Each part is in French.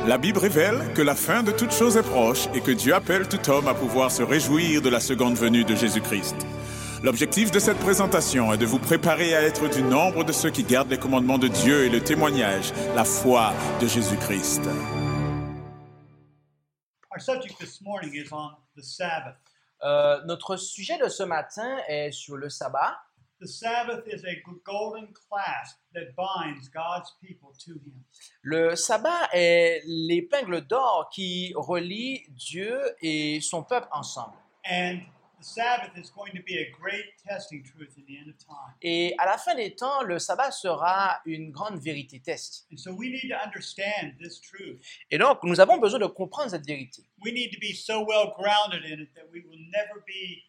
La Bible révèle que la fin de toute chose est proche et que Dieu appelle tout homme à pouvoir se réjouir de la seconde venue de Jésus-Christ. L'objectif de cette présentation est de vous préparer à être du nombre de ceux qui gardent les commandements de Dieu et le témoignage, la foi de Jésus-Christ. Our subject this morning is on the Sabbath. Notre sujet de ce matin est sur le sabbat. The Sabbath is a golden clasp that binds God's people to Him. Le sabbat est l'épingle d'or qui relie Dieu et son peuple ensemble. And the Sabbath is going to be a great testing truth in the end of time. Et à la fin des temps, le sabbat sera une grande vérité test. And so we need to understand this truth. Et donc, nous avons besoin de comprendre cette vérité. We need to be so well grounded in it that we will never be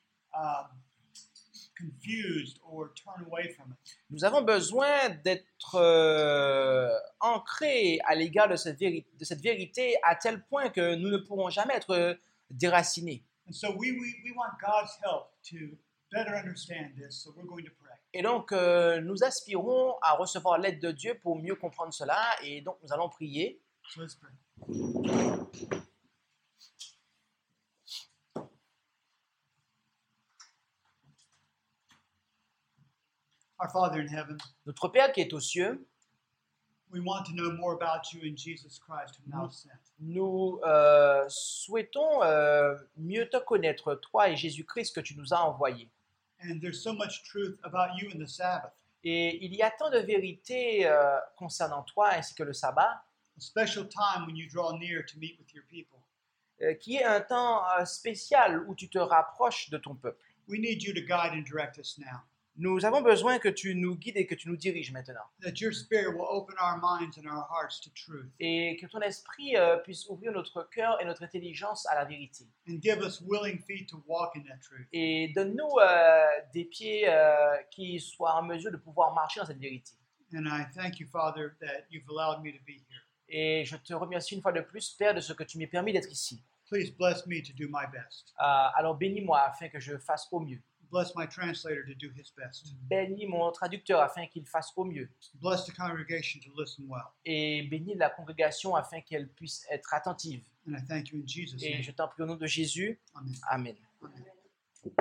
confused or turn away from it. Nous avons besoin d'être ancrés à l'égard de cette vérité à tel point que nous ne pourrons jamais être déracinés. And so we want God's help to better understand this, so we're going to pray. Et donc, nous aspirons à recevoir l'aide de Dieu pour mieux comprendre cela. Et donc, nous allons prier. So let's pray. Our Father in heaven, Notre Père qui est aux cieux, we want to know more about you in Jesus Christ, whom thou sent. nous souhaitons mieux te connaître, toi et Jésus-Christ que tu nous as envoyé. And there's so much truth about you in the Sabbath, Et il y a tant de vérités concernant toi ainsi que le sabbat, a special time when you draw near to meet with your people. qui est un temps spécial où tu te rapproches de ton peuple. We need you to guide and direct us now, Nous avons besoin que tu nous guides et que tu nous diriges maintenant. that your Spirit will open our minds and our hearts to truth Et que ton esprit puisse ouvrir notre cœur et notre intelligence à la vérité. and give us willing feet to walk in that truth. Et donne-nous des pieds qui soient en mesure de pouvoir marcher dans cette vérité. And I thank you, Father, that you've allowed me to be here. Et je te remercie une fois de plus, Père, de ce que tu m'as permis d'être ici. Please bless me to do my best. Alors bénis-moi afin que je fasse au mieux. Bless my translator to do his best. Bénis mon traducteur afin qu'il fasse au mieux. Bless the congregation to listen well. Et bénis la congrégation afin qu'elle puisse être attentive. And I thank you in Jesus' Et name. je t'en prie au nom de Jésus. Amen. Amen.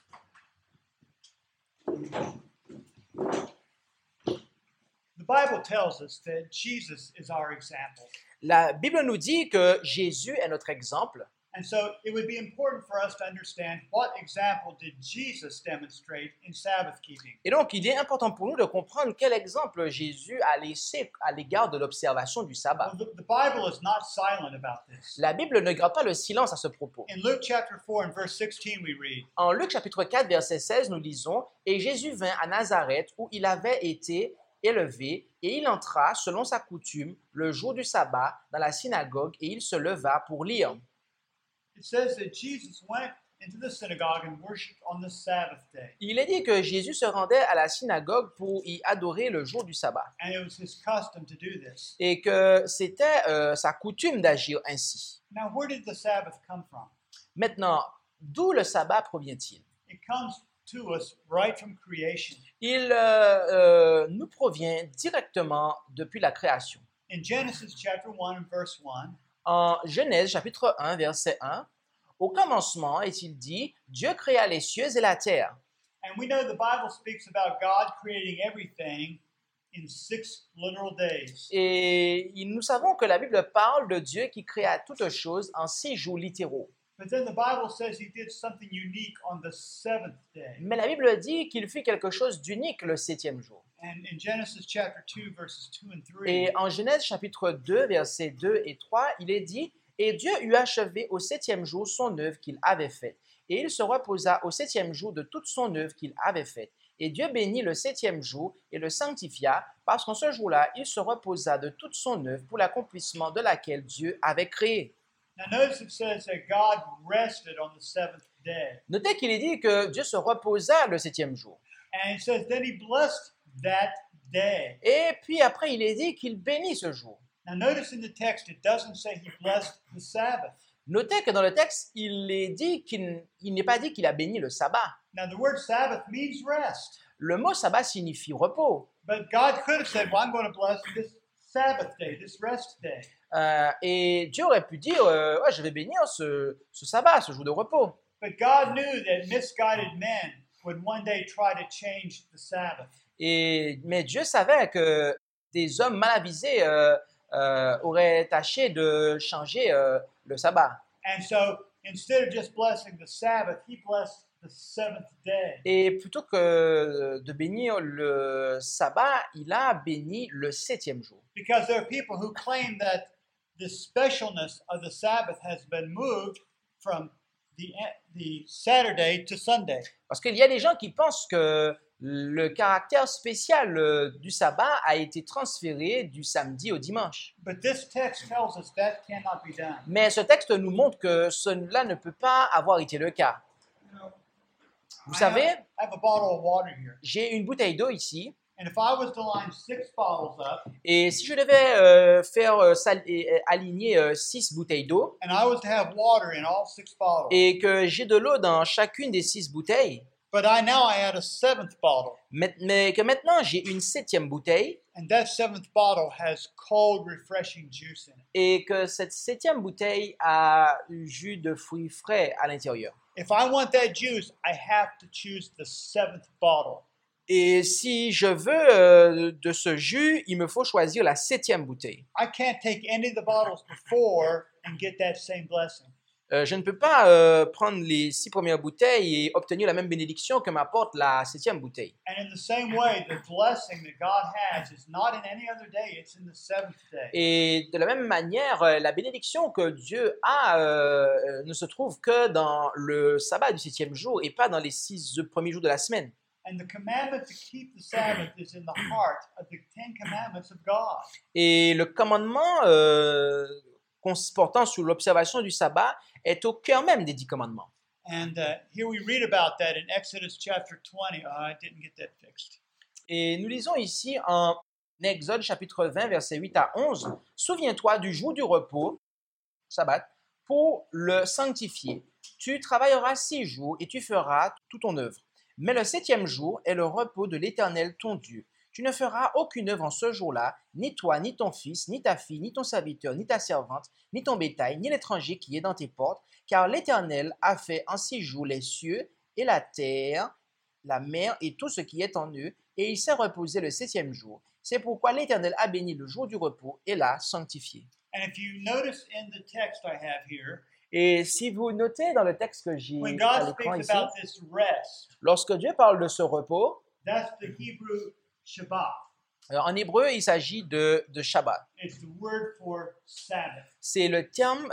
The Bible tells us that Jesus is our example. La Bible nous dit que Jésus est notre exemple. And so it would be important for us to understand what example did Jesus demonstrate in Sabbath keeping. Et donc, il est important pour nous de comprendre quel exemple Jésus a laissé à l'égard de l'observation du sabbat. Well, the Bible is not silent about this. La Bible ne garde pas le silence à ce propos. In Luke chapter 4 and verse 16 we read, En Luc chapitre 4, verset 16, nous lisons « Et Jésus vint à Nazareth où il avait été élevé, et il entra, selon sa coutume, le jour du sabbat, dans la synagogue, et il se leva pour lire. » it says that Jesus went into the synagogue and worshiped on the Sabbath day. Il est dit que Jésus se rendait à la synagogue pour y adorer le jour du sabbat, And it was his custom to do this. et que c'était sa coutume d'agir ainsi. Now, where did the Sabbath come from? Maintenant, d'où le sabbat provient-il? It comes to us right from creation. Il nous provient directement depuis la création. In Genesis chapter 1 and verse 1, En Genèse chapitre 1, verset 1, « Au commencement, est-il dit, Dieu créa les cieux et la terre. and we know the Bible speaks about God creating everything in 6 literal days. Et nous savons que la Bible parle de Dieu qui créa toutes choses en 6 jours littéraux. But then the Bible says he did something unique on the 7th day. Mais la Bible dit qu'il fit quelque chose d'unique le 7e jour. And in Genesis chapter 2, verses 2 and 3, Et en Genèse chapitre 2, versets 2 et 3, il est dit « Et Dieu eut achevé au 7e jour son œuvre qu'il avait faite. Et il se reposa au 7e jour de toute son œuvre qu'il avait faite. Et Dieu bénit le 7e jour et le sanctifia, parce qu'en ce jour-là, il se reposa de toute son œuvre pour l'accomplissement de laquelle Dieu avait créé. » Now notice it says that God rested on the 7th day. Notez qu'il est dit que Dieu se reposa le 7e jour. And it says then he blessed that day. Et puis après, il est dit qu'il bénit ce jour. Now notice in the text it doesn't say he blessed the Sabbath. Notez que dans le texte, il est dit qu'il n'est pas dit qu'il a béni le sabbat. Now the word Sabbath means rest. Le mot sabbat signifie repos. But God could have said, well, I'm going to bless this Sabbath day, this rest day. Et Dieu aurait pu dire, ouais, je vais bénir ce sabbat, ce jour de repos. But God knew that misguided men would one day try to change the Sabbath. Mais Dieu savait que des hommes mal avisés auraient tâché de changer le sabbat. And so instead of just blessing the Sabbath, he blessed the seventh day. Et plutôt que de bénir le sabbat, il a béni le 7e jour. Because there are people who claim that the specialness of the Sabbath has been moved from the Saturday to Sunday. Parce qu'il y a des gens qui pensent que le caractère spécial du sabbat a été transféré du samedi au dimanche. But this text tells us that cannot be done. Mais ce texte nous montre que cela ne peut pas avoir été le cas. Vous savez, I have a bottle of water here. j'ai une bouteille d'eau ici, And if I was to line 6 bottles up, et si je devais aligner 6 bouteilles d'eau, and I was to have water in all 6 bottles, et que j'ai de l'eau dans chacune des 6 bouteilles, but now I had a 7th bottle, mais que maintenant j'ai une 7e bouteille, and that 7th bottle has cold, refreshing juice in it. et que cette 7e bouteille a du jus de fruits frais à l'intérieur. If I want that juice, I have to choose the 7th bottle. Et si je veux de ce jus, il me faut choisir la 7e bouteille. I can't take any of the bottles before and get that same blessing. Je ne peux pas prendre les 6 premières bouteilles et obtenir la même bénédiction que m'apporte la 7e bouteille. And in the same way, the blessing that God has is not in any other day, it's in the 7th day. Et de la même manière, la bénédiction que Dieu a ne se trouve que dans le sabbat du 7e jour et pas dans les 6 premiers jours de la semaine. And the commandment to keep the Sabbath is in the heart of the 10 commandments of God. Et le commandement portant sur l'observation du sabbat est au cœur même des 10 commandements. And here we read about that in Exodus chapter 20. Oh, I didn't get that fixed. Et nous lisons ici en Exode chapitre 20, versets 8 à 11. « Souviens-toi du jour du repos, sabbat, pour le sanctifier. Tu travailleras 6 jours et tu feras toute ton œuvre. Mais le 7e jour est le repos de l'Éternel ton Dieu. Tu ne feras aucune œuvre en ce jour-là, ni toi, ni ton fils, ni ta fille, ni ton serviteur, ni ta servante, ni ton bétail, ni l'étranger qui est dans tes portes, car l'Éternel a fait en 6 jours les cieux et la terre, la mer et tout ce qui est en eux, et il s'est reposé le 7e jour. C'est pourquoi l'Éternel a béni le jour du repos et l'a sanctifié. » And if you notice in the text I have here, Et si vous notez dans le texte que j'ai when à God l'écran speaks ici, about this rest, lorsque Dieu parle de ce repos, that's the Hebrew Shabbat. en hébreu, il s'agit de Shabbat. It's the word for Sabbath. C'est le terme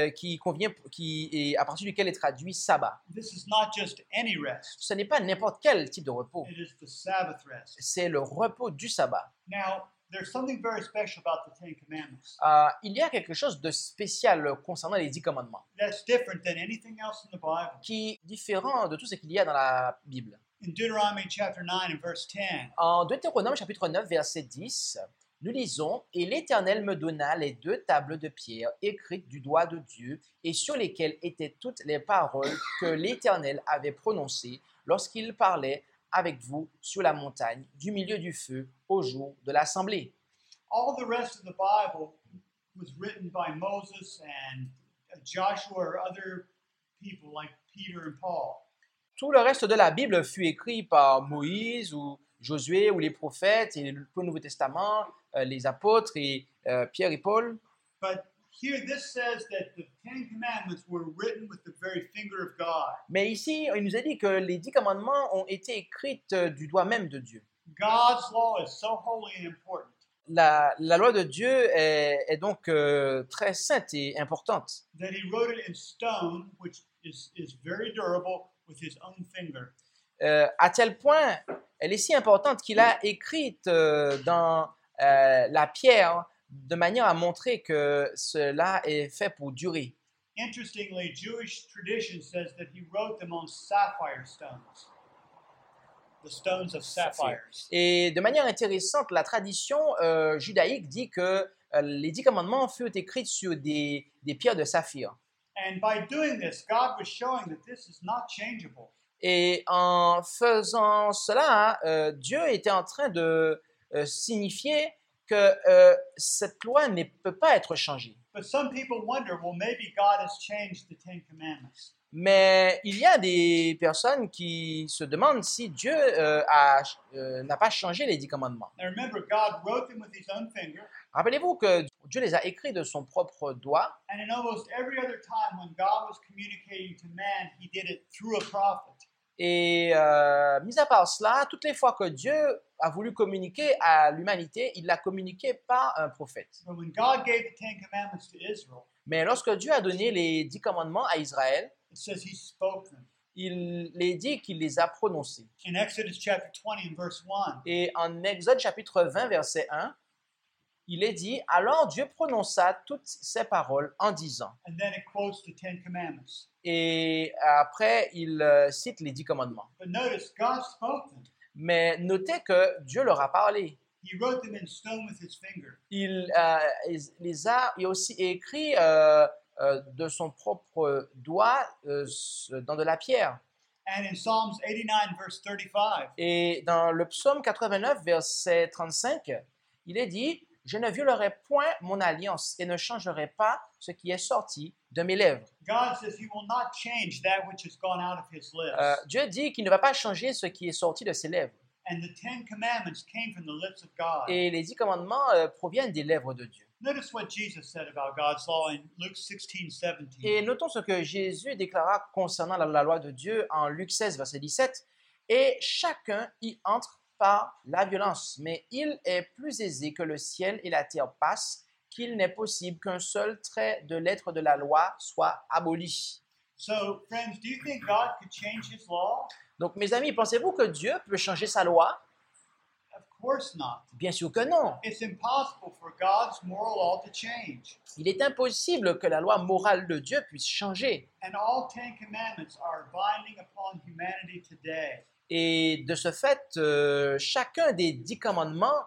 qui est à partir duquel est traduit sabbat. This is not just any rest. Ce n'est pas n'importe quel type de repos. It is the Sabbath rest. C'est le repos du sabbat. Now, there's something very special about the 10 commandments. Il y a quelque chose de spécial concernant les 10 commandements, That's different than anything else in the Bible. qui est différent de tout ce qu'il y a dans la Bible. In Deuteronomy chapter 9 and verse 10, En Deutéronome chapitre 9, verset 10, nous lisons « Et l'Éternel me donna les 2 tables de pierre écrites du doigt de Dieu et sur lesquelles étaient toutes les paroles que l'Éternel avait prononcées lorsqu'il parlait avec vous sur la montagne du milieu du feu au jour de l'assemblée. » all the rest of the Bible was written by Moses and Joshua or other people like Peter and Paul. Tout le reste de la Bible fut écrit par Moïse ou Josué ou les prophètes et le Nouveau Testament, les apôtres et Pierre et Paul. But here this says that the 10 commandments were written with the very finger of God. Mais ici, il nous a dit que les 10 commandements ont été écrits du doigt même de Dieu. God's law is so holy and important La loi de Dieu est donc très sainte et importante. that he wrote it in stone, which is very durable, with his own finger. À tel point, elle est si importante qu'il a écrite dans la pierre de manière à montrer que cela est fait pour durer. Interestingly, Jewish tradition says that he wrote them on sapphire stones. The stones of sapphires. Et de manière intéressante, la tradition judaïque dit que les 10 commandements furent écrits sur des pierres de saphir. And by doing this, God was showing that this is not changeable. Et en faisant cela, Dieu était en train de signifier que cette loi ne peut pas être changée. But some people wonder, well, maybe God has changed the Ten Commandments. Mais il y a des personnes qui se demandent si Dieu n'a pas changé les 10 commandements. Now remember, God wrote them with his own finger, Rappelez-vous que Dieu les a écrits de son propre doigt. and in almost every other time when God was communicating to man, he did it through a prophet. Et mis à part cela, toutes les fois que Dieu a voulu communiquer à l'humanité, il l'a communiqué par un prophète. But when God gave the Ten Commandments to Israel, Mais lorsque Dieu a donné les 10 commandements à Israël, it says he spoke them. il les dit qu'il les a prononcés. In Exodus chapter 20 and verse 1, Et en Exode chapitre 20, verset 1, il est dit, « Alors Dieu prononça toutes ces paroles en disant. and then it quotes the Ten Commandments. » Et après, il cite les 10 commandements. But notice, God spoke them. Mais notez que Dieu leur a parlé. He wrote them in stone with his finger. Il les a aussi écrit de son propre doigt dans de la pierre. And in Psalms 89 verse 35, Et dans le psaume 89, verset 35, il est dit, « Je ne violerai point mon alliance et ne changerai pas ce qui est sorti de mes lèvres. God says he will not change that which has gone out of his lips. » Dieu dit qu'il ne va pas changer ce qui est sorti de ses lèvres. And the Ten Commandments came from the lips of God. Et les 10 commandements proviennent des lèvres de Dieu. Notice what Jesus said about God's law in Luke 16:17. Et notons ce que Jésus déclara concernant la loi de Dieu en Luc 16, verset 17. « Et chacun y entre par la violence, mais il est plus aisé que le ciel et la terre passent, qu'il n'est possible qu'un seul trait de lettre de la loi soit aboli. » So, friends, do you think God could change his law? Donc, mes amis, pensez-vous que Dieu peut changer sa loi? Of course not. Bien sûr que non. It's impossible for God's moral law to change. Il est impossible que la loi morale de Dieu puisse changer. And all Ten Commandments are binding upon humanity today. Et de ce fait, chacun des 10 commandements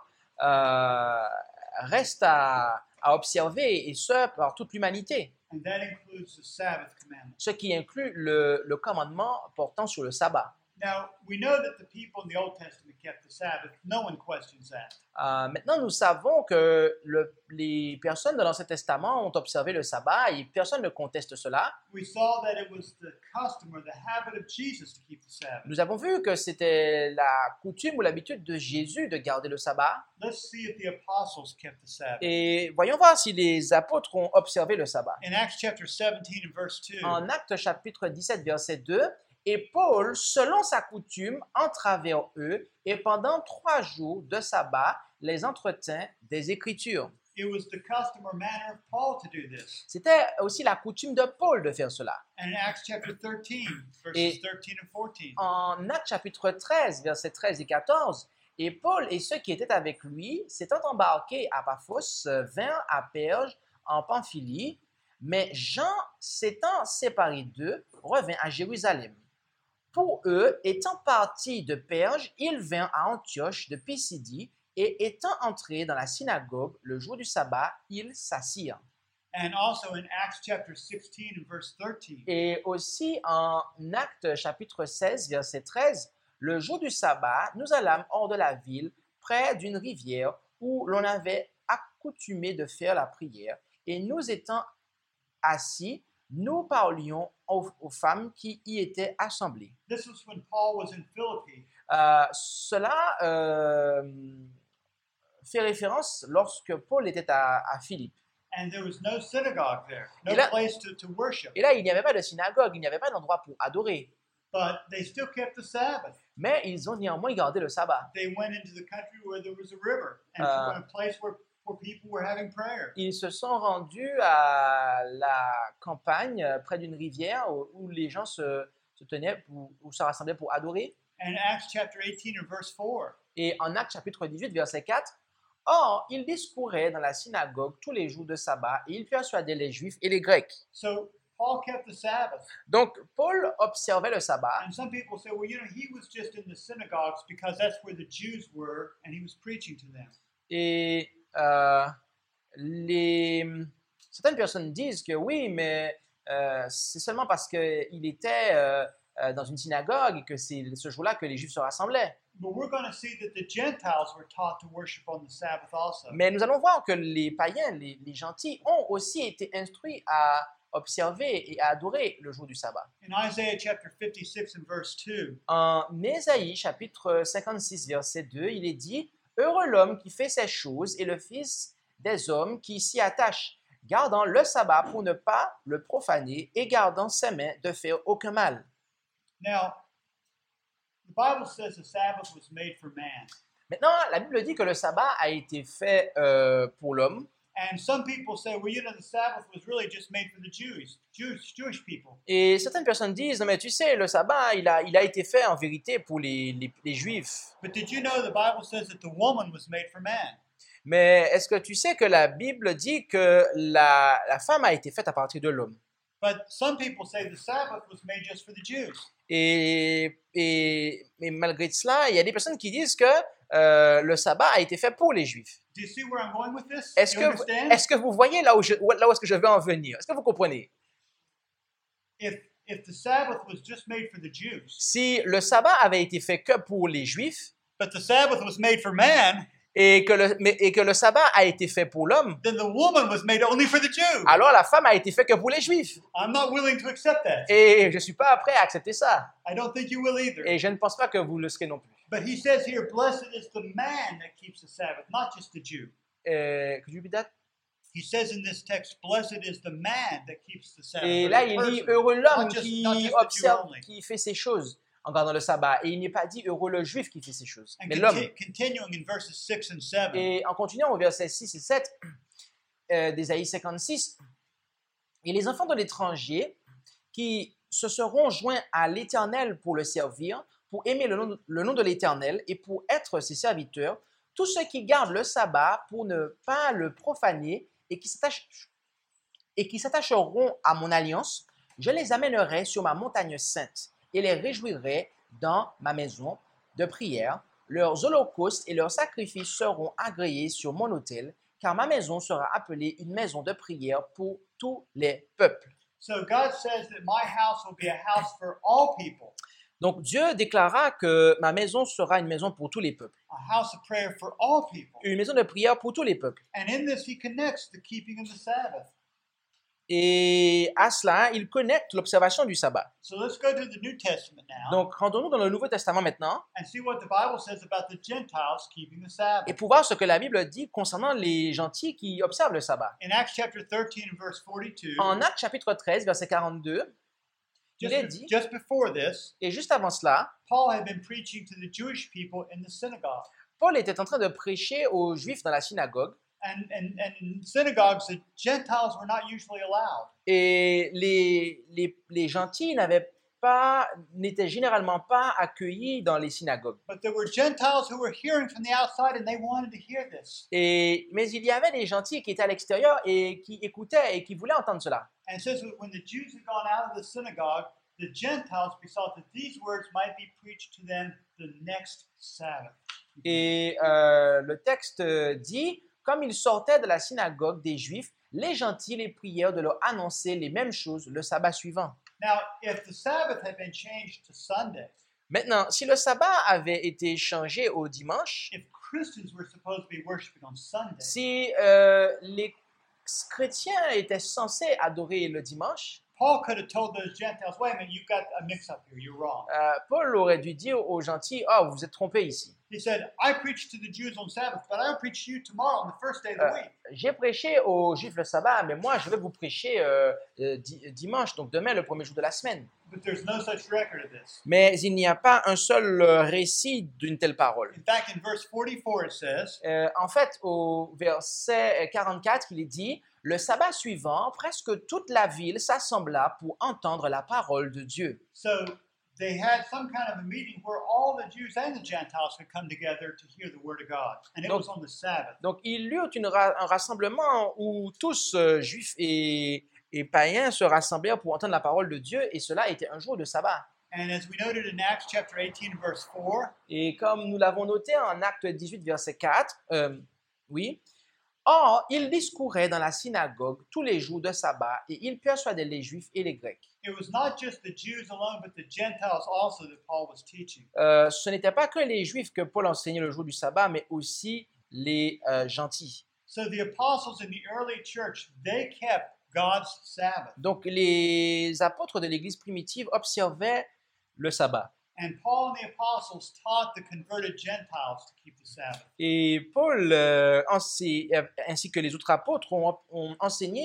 reste à observer, et ce, par toute l'humanité. And that includes the Sabbath commandment. Ce qui inclut le commandement portant sur le sabbat. Now, we know that the people in the Old Testament kept the Sabbath. No one questions that. Maintenant, nous savons que les personnes de l'Ancien Testament ont observé le sabbat et personne ne conteste cela. We saw that it was the custom or the habit of Jesus to keep the Sabbath. Nous avons vu que c'était la coutume ou l'habitude de Jésus de garder le sabbat. Let's see if the apostles kept the Sabbath. Et voyons voir si les apôtres ont observé le sabbat. In Acts chapter 17 and verse 2, En Actes chapitre 17, verset 2, « Et Paul, selon sa coutume, entra vers eux et pendant 3 jours de sabbat les entretint des Écritures. » it was the custom or manner of Paul to do this. C'était aussi la coutume de Paul de faire cela. And in Acts chapter 13, verses Et 13 and 14, En Actes chapitre 13, versets 13 et 14, « Et Paul et ceux qui étaient avec lui, s'étant embarqués à Paphos, vinrent à Perge en Pamphylie, mais Jean, s'étant séparé d'eux, revint à Jérusalem. Pour eux, étant partis de Perge, ils vinrent à Antioche de Pisidie, et étant entrés dans la synagogue le jour du sabbat, ils s'assirent. and also in Acts chapter 16 and verse 13. Et aussi en Actes chapitre 16, verset 13, le jour du sabbat, nous allâmes hors de la ville, près d'une rivière où l'on avait accoutumé de faire la prière. Et nous étant assis, nous parlions aux femmes qui y étaient assemblées. This was when Paul was in Philippi. Cela fait référence lorsque Paul était à Philippe. And there was no synagogue there, no Et là- place to worship. Et là, il n'y avait pas de synagogue, il n'y avait pas d'endroit pour adorer. But they still kept the Sabbath. Mais ils ont néanmoins gardé le sabbat. They went into the country where there was a river and Uh, to a place where people were having prayer. Ils se sont rendus à la campagne, près d'une rivière, où les gens se tenaient ou se rassemblaient pour adorer. And Acts chapter 18 and verse 4, Et en Actes chapitre 18, verset 4, « Or, il discourait dans la synagogue tous les jours de sabbat, et il persuadait les Juifs et les Grecs. » so Paul kept the Sabbath. Donc, Paul observait le sabbat. And some people say, well, he was just in the synagogues because that's where the Jews were and he was preaching to them. Et certaines personnes disent que oui, mais c'est seulement parce qu'il était dans une synagogue et que c'est ce jour-là que les Juifs se rassemblaient. But we're going to see that the Gentiles were taught to worship on the Sabbath also. Mais nous allons voir que les païens, les gentils, ont aussi été instruits à observer et à adorer le jour du sabbat. In Isaiah chapter 56 and verse 2, En Ésaïe, chapitre 56, verset 2, il est dit « Heureux l'homme qui fait ces choses et le fils des hommes qui s'y attachent, gardant le sabbat pour ne pas le profaner et gardant ses mains de faire aucun mal. » now, the Bible says the Sabbath was made for man. Maintenant, la Bible dit que le sabbat a été fait pour l'homme. And some people say, well, you know, the Sabbath was really just made for the Jewish people. Et certaines personnes disent, non mais tu sais, le sabbat, il a été fait en vérité pour les Juifs. But did you know the Bible says that the woman was made for man? Mais est-ce que tu sais que la Bible dit que la femme a été faite à partir de l'homme? But some people say the Sabbath was made just for the Jews. Et malgré cela, il y a des personnes qui disent que le sabbat a été fait pour les Juifs. Do you see where I'm going with this? Est-ce You understand? que vous voyez là où est-ce que je veux en venir? Est-ce que vous comprenez? If the Sabbath was just made for the Jews, Si le sabbat avait été fait que pour les Juifs but the Sabbath was made for man, et que le sabbat a été fait pour l'homme, then the woman was made only for the Jew. alors la femme a été faite que pour les Juifs. I'm not willing to accept that. Et je ne suis pas prêt à accepter ça. I don't think you will either. Et je ne pense pas que vous le serez non plus. But he says here, blessed is the man that keeps the Sabbath, not just the Jew. Could you repeat that? He says in this text, blessed is the man that keeps the Sabbath. Et or là, the il dit person, heureux l'homme not just qui the Jew observe, only. qui fait ces choses en gardant le sabbat. Et il n'est pas dit heureux le juif qui fait ces choses, And mais l'homme. continuing in verses 6 and 7, Et en continuant au verset 6 et 7 d'Ésaïe 56, et les enfants de l'étranger qui se seront joints à l'Éternel pour le servir, pour aimer le nom de l'Éternel et pour être ses serviteurs, tous ceux qui gardent le sabbat pour ne pas le profaner et qui s'attacheront à mon alliance, je les amènerai sur ma montagne sainte et les réjouirai dans ma maison de prière. Leurs holocaustes et leurs sacrifices seront agréés sur mon autel, car ma maison sera appelée une maison de prière pour tous les peuples. so God says that my house will be a house for all people, Donc Dieu déclara que ma maison sera une maison pour tous les peuples, a house of prayer for all people. une maison de prière pour tous les peuples. And in this, he connects the keeping of the Sabbath. Et à cela, il connecte l'observation du sabbat. So let's go to the New Testament now Donc rendons-nous dans le Nouveau Testament maintenant and see what the Bible says about the Gentiles keeping the Sabbath. et pour voir ce que la Bible dit concernant les gentils qui observent le sabbat. In Acts chapter 13 and verse 42, En Actes chapitre 13, verset 42, il est dit, just before this, et juste avant cela, Paul had been preaching to the Jewish people in the synagogue. Paul était en train de prêcher aux Juifs dans la synagogue. And in synagogues, the Gentiles were not usually allowed. Et les gentils n'étaient généralement pas accueillis dans les synagogues. But there were Gentiles who were hearing from the outside and they wanted to hear this. Mais il y avait des gentils qui étaient à l'extérieur et qui écoutaient et qui voulaient entendre cela. And it says that when the Jews had gone out of the synagogue, the Gentiles besought that these words might be preached to them the next Sabbath. Et le texte dit, comme ils sortaient de la synagogue des Juifs, les gentils les prièrent de leur annoncer les mêmes choses le sabbat suivant. Now, if the Sabbath had been changed to Sunday, Maintenant, si le sabbat avait été changé au dimanche, if Christians were supposed to be worshiping on Sunday, si les chrétiens étaient censés adorer le dimanche, Paul could have told those Gentiles, wait a minute, you've got a mix-up here, you're wrong. Paul aurait dû dire aux gentils, « Oh, vous êtes trompés ici. He said, I preach to the Jews on Sabbath, but I'll preach to you tomorrow on the first day of the week. J'ai prêché aux Juifs le sabbat, mais moi, je vais vous prêcher dimanche, donc demain, le premier jour de la semaine. » But there's no such record of this. Mais il n'y a pas un seul récit d'une telle parole. In fact, in verse 44, it says, En fait, au verset 44, il est dit, « Le sabbat suivant, presque toute la ville s'assembla pour entendre la parole de Dieu. » so they had some kind of a meeting where all the Jews and the Gentiles could come together to hear the word of God. And it was on the Sabbath. Donc, il y eut un rassemblement où tous, juifs et païens, se rassemblèrent pour entendre la parole de Dieu, et cela était un jour de sabbat. And as we noted in Acts chapter 18, verse 4, Et comme nous l'avons noté en Acte 18, verset 4, oui, Or, il discourait dans la synagogue tous les jours de sabbat et il persuadait les Juifs et les Grecs. It was not just the Jews alone, but the Gentiles also that Paul was teaching. Ce n'était pas que les Juifs que Paul enseignait le jour du sabbat, mais aussi les gentils. So the apostles in the early church, they kept God's Sabbath. Donc, les apôtres de l'Église primitive observaient le sabbat. And Paul and the apostles taught the converted Gentiles to keep the Sabbath. Et Paul, ainsi que les autres apôtres, ont enseigné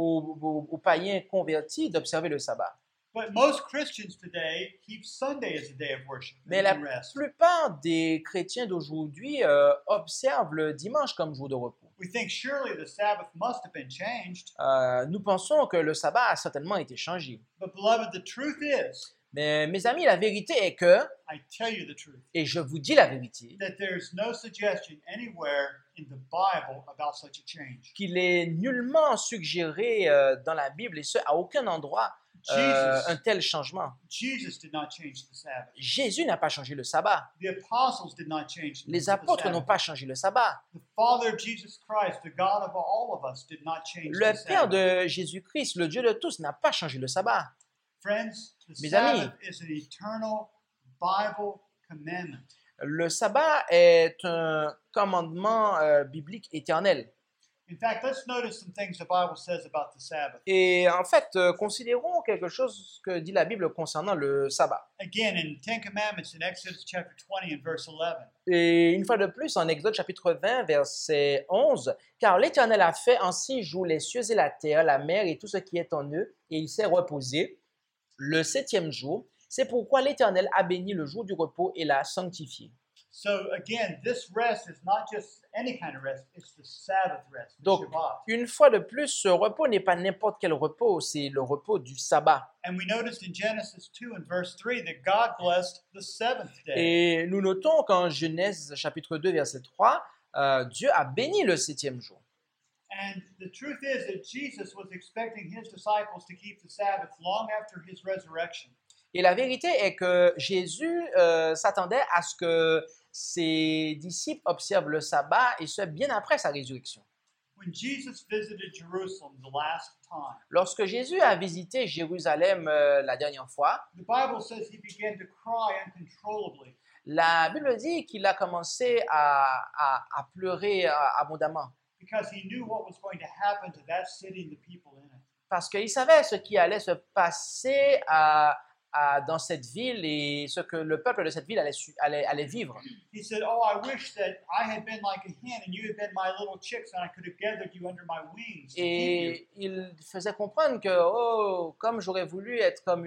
aux païens convertis d'observer le sabbat. But most Christians today keep Sunday as a day of worship Mais la and rest. plupart des chrétiens d'aujourd'hui observent le dimanche comme jour de repos. We think surely the Sabbath must have been changed. Nous pensons que le sabbat a certainement été changé. But beloved, the truth is, Mais mes amis, la vérité est que, I tell you the truth, et je vous dis la vérité, that there's no suggestion anywhere in the Bible about such a change. qu'il est nullement suggéré dans la Bible, et ce, à aucun endroit, un tel changement. Jesus did not change the Sabbath. Jésus n'a pas changé le sabbat. The apostles did not change Les the apôtres n'ont Sabbath. pas changé le sabbat. The Father of Jesus Christ, the God of all of us, did not change Le the Père Sabbath. de Jésus-Christ, le Dieu de tous, n'a pas changé le sabbat. Friends, the Mes amis, Sabbath is an eternal Bible commandment. le sabbat est un commandement biblique éternel. In fact, let's notice some things the Bible says about the Sabbath. Et en fait, considérons quelque chose que dit la Bible concernant le sabbat. Again, in the Ten Commandments in Exodus chapter 20 and verse 11. Et une fois de plus, en Exode chapitre 20, verset 11, « Car l'Éternel a fait en 6 jours les cieux et la terre, la mer et tout ce qui est en eux, et il s'est reposé le 7e jour. C'est pourquoi l'Éternel a béni le jour du repos et l'a sanctifié. » So again, this rest is not just any kind of rest, it's the Sabbath rest, the Donc, Shabbat. une fois de plus, ce repos n'est pas n'importe quel repos, c'est le repos du sabbat. And we noticed in Genesis 2 and verse 3 that God blessed the seventh day. Et nous notons qu'en Genèse chapitre 2, verset 3, Dieu a béni le 7e jour. And the truth is that Jesus was expecting his disciples to keep the Sabbath long after his resurrection. Et la vérité est que Jésus s'attendait à ce que ses disciples observent le sabbat, et ce, bien après sa résurrection. When Jesus visited Jerusalem the last time, Lorsque Jésus a visité Jérusalem la dernière fois, the Bible says he began to cry uncontrollably. la Bible dit qu'il a commencé à pleurer abondamment, Because he knew what was going to happen to that city and the people in it. parce qu'il savait ce qui allait se passer dans cette ville et ce que le peuple de cette ville allait vivre. He said, "Oh, I wish that I had been like a hen and you had been my little chicks and I could have gathered you under my wings to keep you." Et il faisait comprendre que, oh, comme j'aurais voulu être comme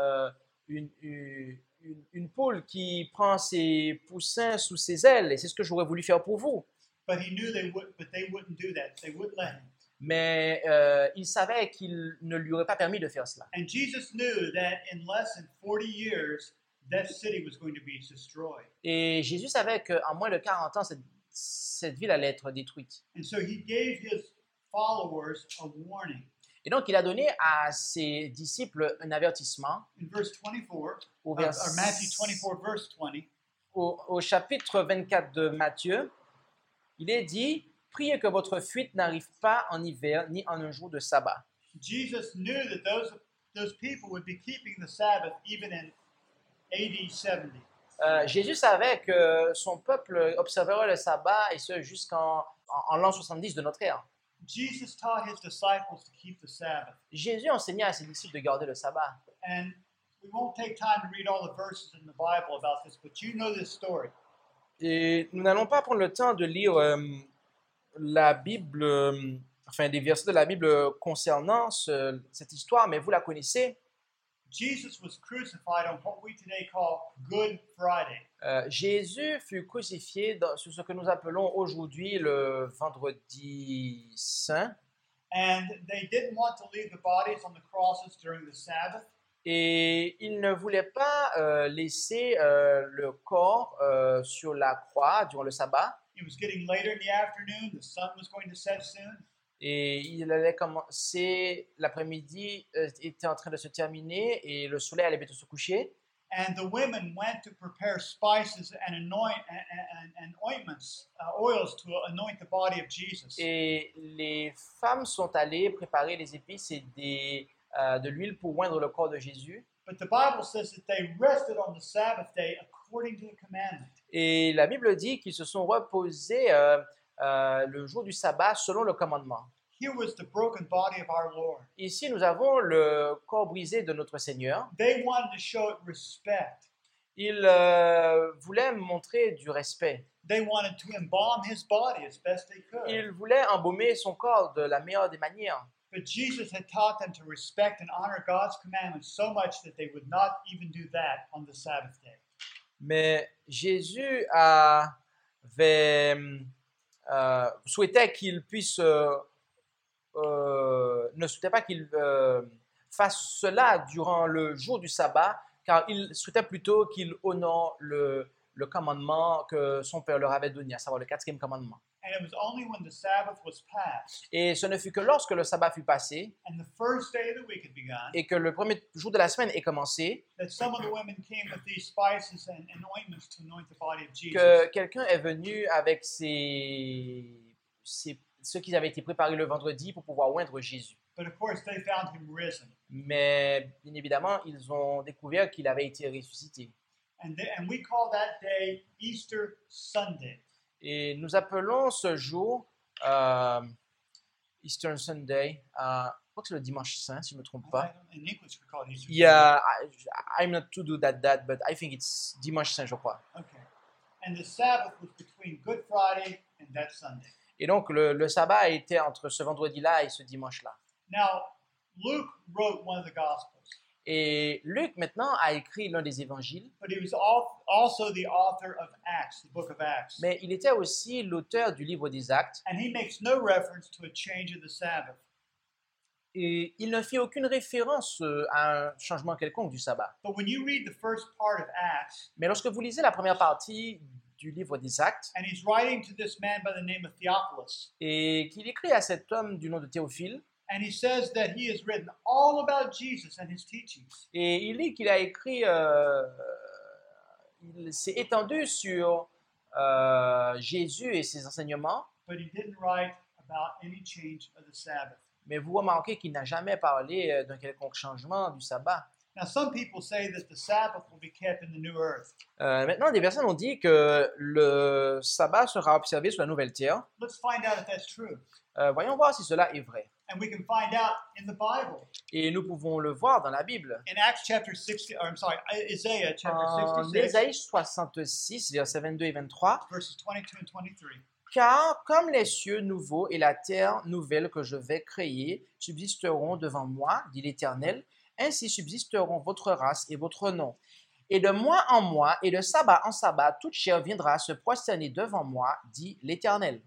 une poule qui prend ses poussins sous ses ailes, et c'est ce que j'aurais voulu faire pour vous. But he knew they wouldn't do that. They wouldn't let him. Mais il savait qu'il ne lui aurait pas permis de faire cela. And Jesus knew that in less than 40 years, that city was going to be destroyed. Et Jésus savait qu'en moins de 40 ans, cette ville allait être détruite. And so he gave his followers a warning. Et donc, il a donné à ses disciples un avertissement In verse 24, au, or Matthew 24, verse 20, au chapitre 24 de Matthieu. Il est dit, « Priez que votre fuite n'arrive pas en hiver ni en un jour de sabbat. » Jesus knew that those people would be keeping the Sabbath even in AD 70. Jésus savait que son peuple observerait le sabbat, et ce jusqu'en l'an 70 de notre ère. Jesus taught his disciples to keep the Sabbath. Jésus enseignait à ses disciples de garder le sabbat. And we won't take time to read all the verses in the Bible about this, but you know this story. Et nous n'allons pas prendre le temps de lire la Bible, des versets de la Bible concernant cette histoire, mais vous la connaissez. Jesus was crucified on what we today call Good Friday. Jésus fut crucifié sur ce que nous appelons aujourd'hui le vendredi saint. And they didn't want to leave the bodies on the crosses during the Sabbath. Et il ne voulait pas laisser le corps sur la croix durant le sabbat. It was getting later in the afternoon. The sun was going to set soon. Et il allait commencer, l'après-midi était en train de se terminer et le soleil allait bientôt se coucher. And the women went to prepare spices and and ointments, oils to anoint the body of Jesus. Et les femmes sont allées préparer les épices et de l'huile pour oindre le corps de Jésus. But the Bible says that they rested on the Sabbath day according to the commandment. Et la Bible dit qu'ils se sont reposés le jour du sabbat selon le commandement. Here was the broken body of our Lord. Ici, nous avons le corps brisé de notre Seigneur. They wanted to show it respect. Ils voulaient montrer du respect. They wanted to embalm his body as best they could. Ils voulaient embaumer son corps de la meilleure des manières. But Jesus had taught them to respect and honor God's commandments so much that they would not even do that on the Sabbath day. Mais Jésus souhaitait qu'ils puissent, ne souhaitait pas qu'ils fassent cela durant le jour du sabbat, car il souhaitait plutôt qu'ils honorent le commandement que son Père leur avait donné, à savoir le 4e commandement. And it was only when the Sabbath was passed Et ce ne fut que lorsque le sabbat fut passé and the first day of the week had begun et que le premier jour de la semaine est commencé, that some of the women came with these spices and ointments to anoint the body of Jesus. que quelqu'un est venu avec ce qui avait été préparé le vendredi pour pouvoir oindre Jésus. But of course, they found him risen. Mais bien évidemment, ils ont découvert qu'il avait été ressuscité. And we call that day Easter Sunday. Et nous appelons ce jour Easter Sunday, je crois que c'est le dimanche saint, si je ne me trompe pas. In English, we call it Easter Yeah, I'm not too good at that, but I think it's dimanche saint, je crois. Sunday. Okay. And the Sabbath was between Good Friday and that Sunday. Et donc, le sabbat était entre ce vendredi-là et ce dimanche-là. Now, Luke wrote one of the Gospels, Et Luc, maintenant, a écrit l'un des évangiles, but he was also the author of Acts, the book of Acts. mais il était aussi l'auteur du livre des Actes. And he makes no reference to a change of the Sabbath. Et il ne fait aucune référence à un changement quelconque du sabbat. But when you read the first part of Acts, Mais lorsque vous lisez la première partie du livre des Actes, and he's writing to this man by the name of Theophilus, et qu'il écrit à cet homme du nom de Théophile, and he says that he has written all about Jesus and his teachings. et il dit qu'il a écrit, il s'est étendu sur Jésus et ses enseignements, But he didn't write about any change of the Sabbath. mais vous remarquez qu'il n'a jamais parlé d'un quelconque changement du sabbat. Now, some people say that the Sabbath will be kept in the new earth. Maintenant, des personnes ont dit que le sabbat sera observé sur la nouvelle terre. Let's find out if that's true. Voyons voir si cela est vrai. And we can find out in the Bible. Et nous pouvons le voir dans la Bible. In Acts chapter 60, or I'm sorry, Isaiah chapter En 66, Ésaïe 66, versets 22 et 23, verses 22 and 23. car comme les cieux nouveaux et la terre nouvelle que je vais créer subsisteront devant moi, dit l'Éternel, ainsi subsisteront votre race et votre nom. Et de mois en mois et de sabbat en sabbat, toute chair viendra se prosterner devant moi, dit l'Éternel.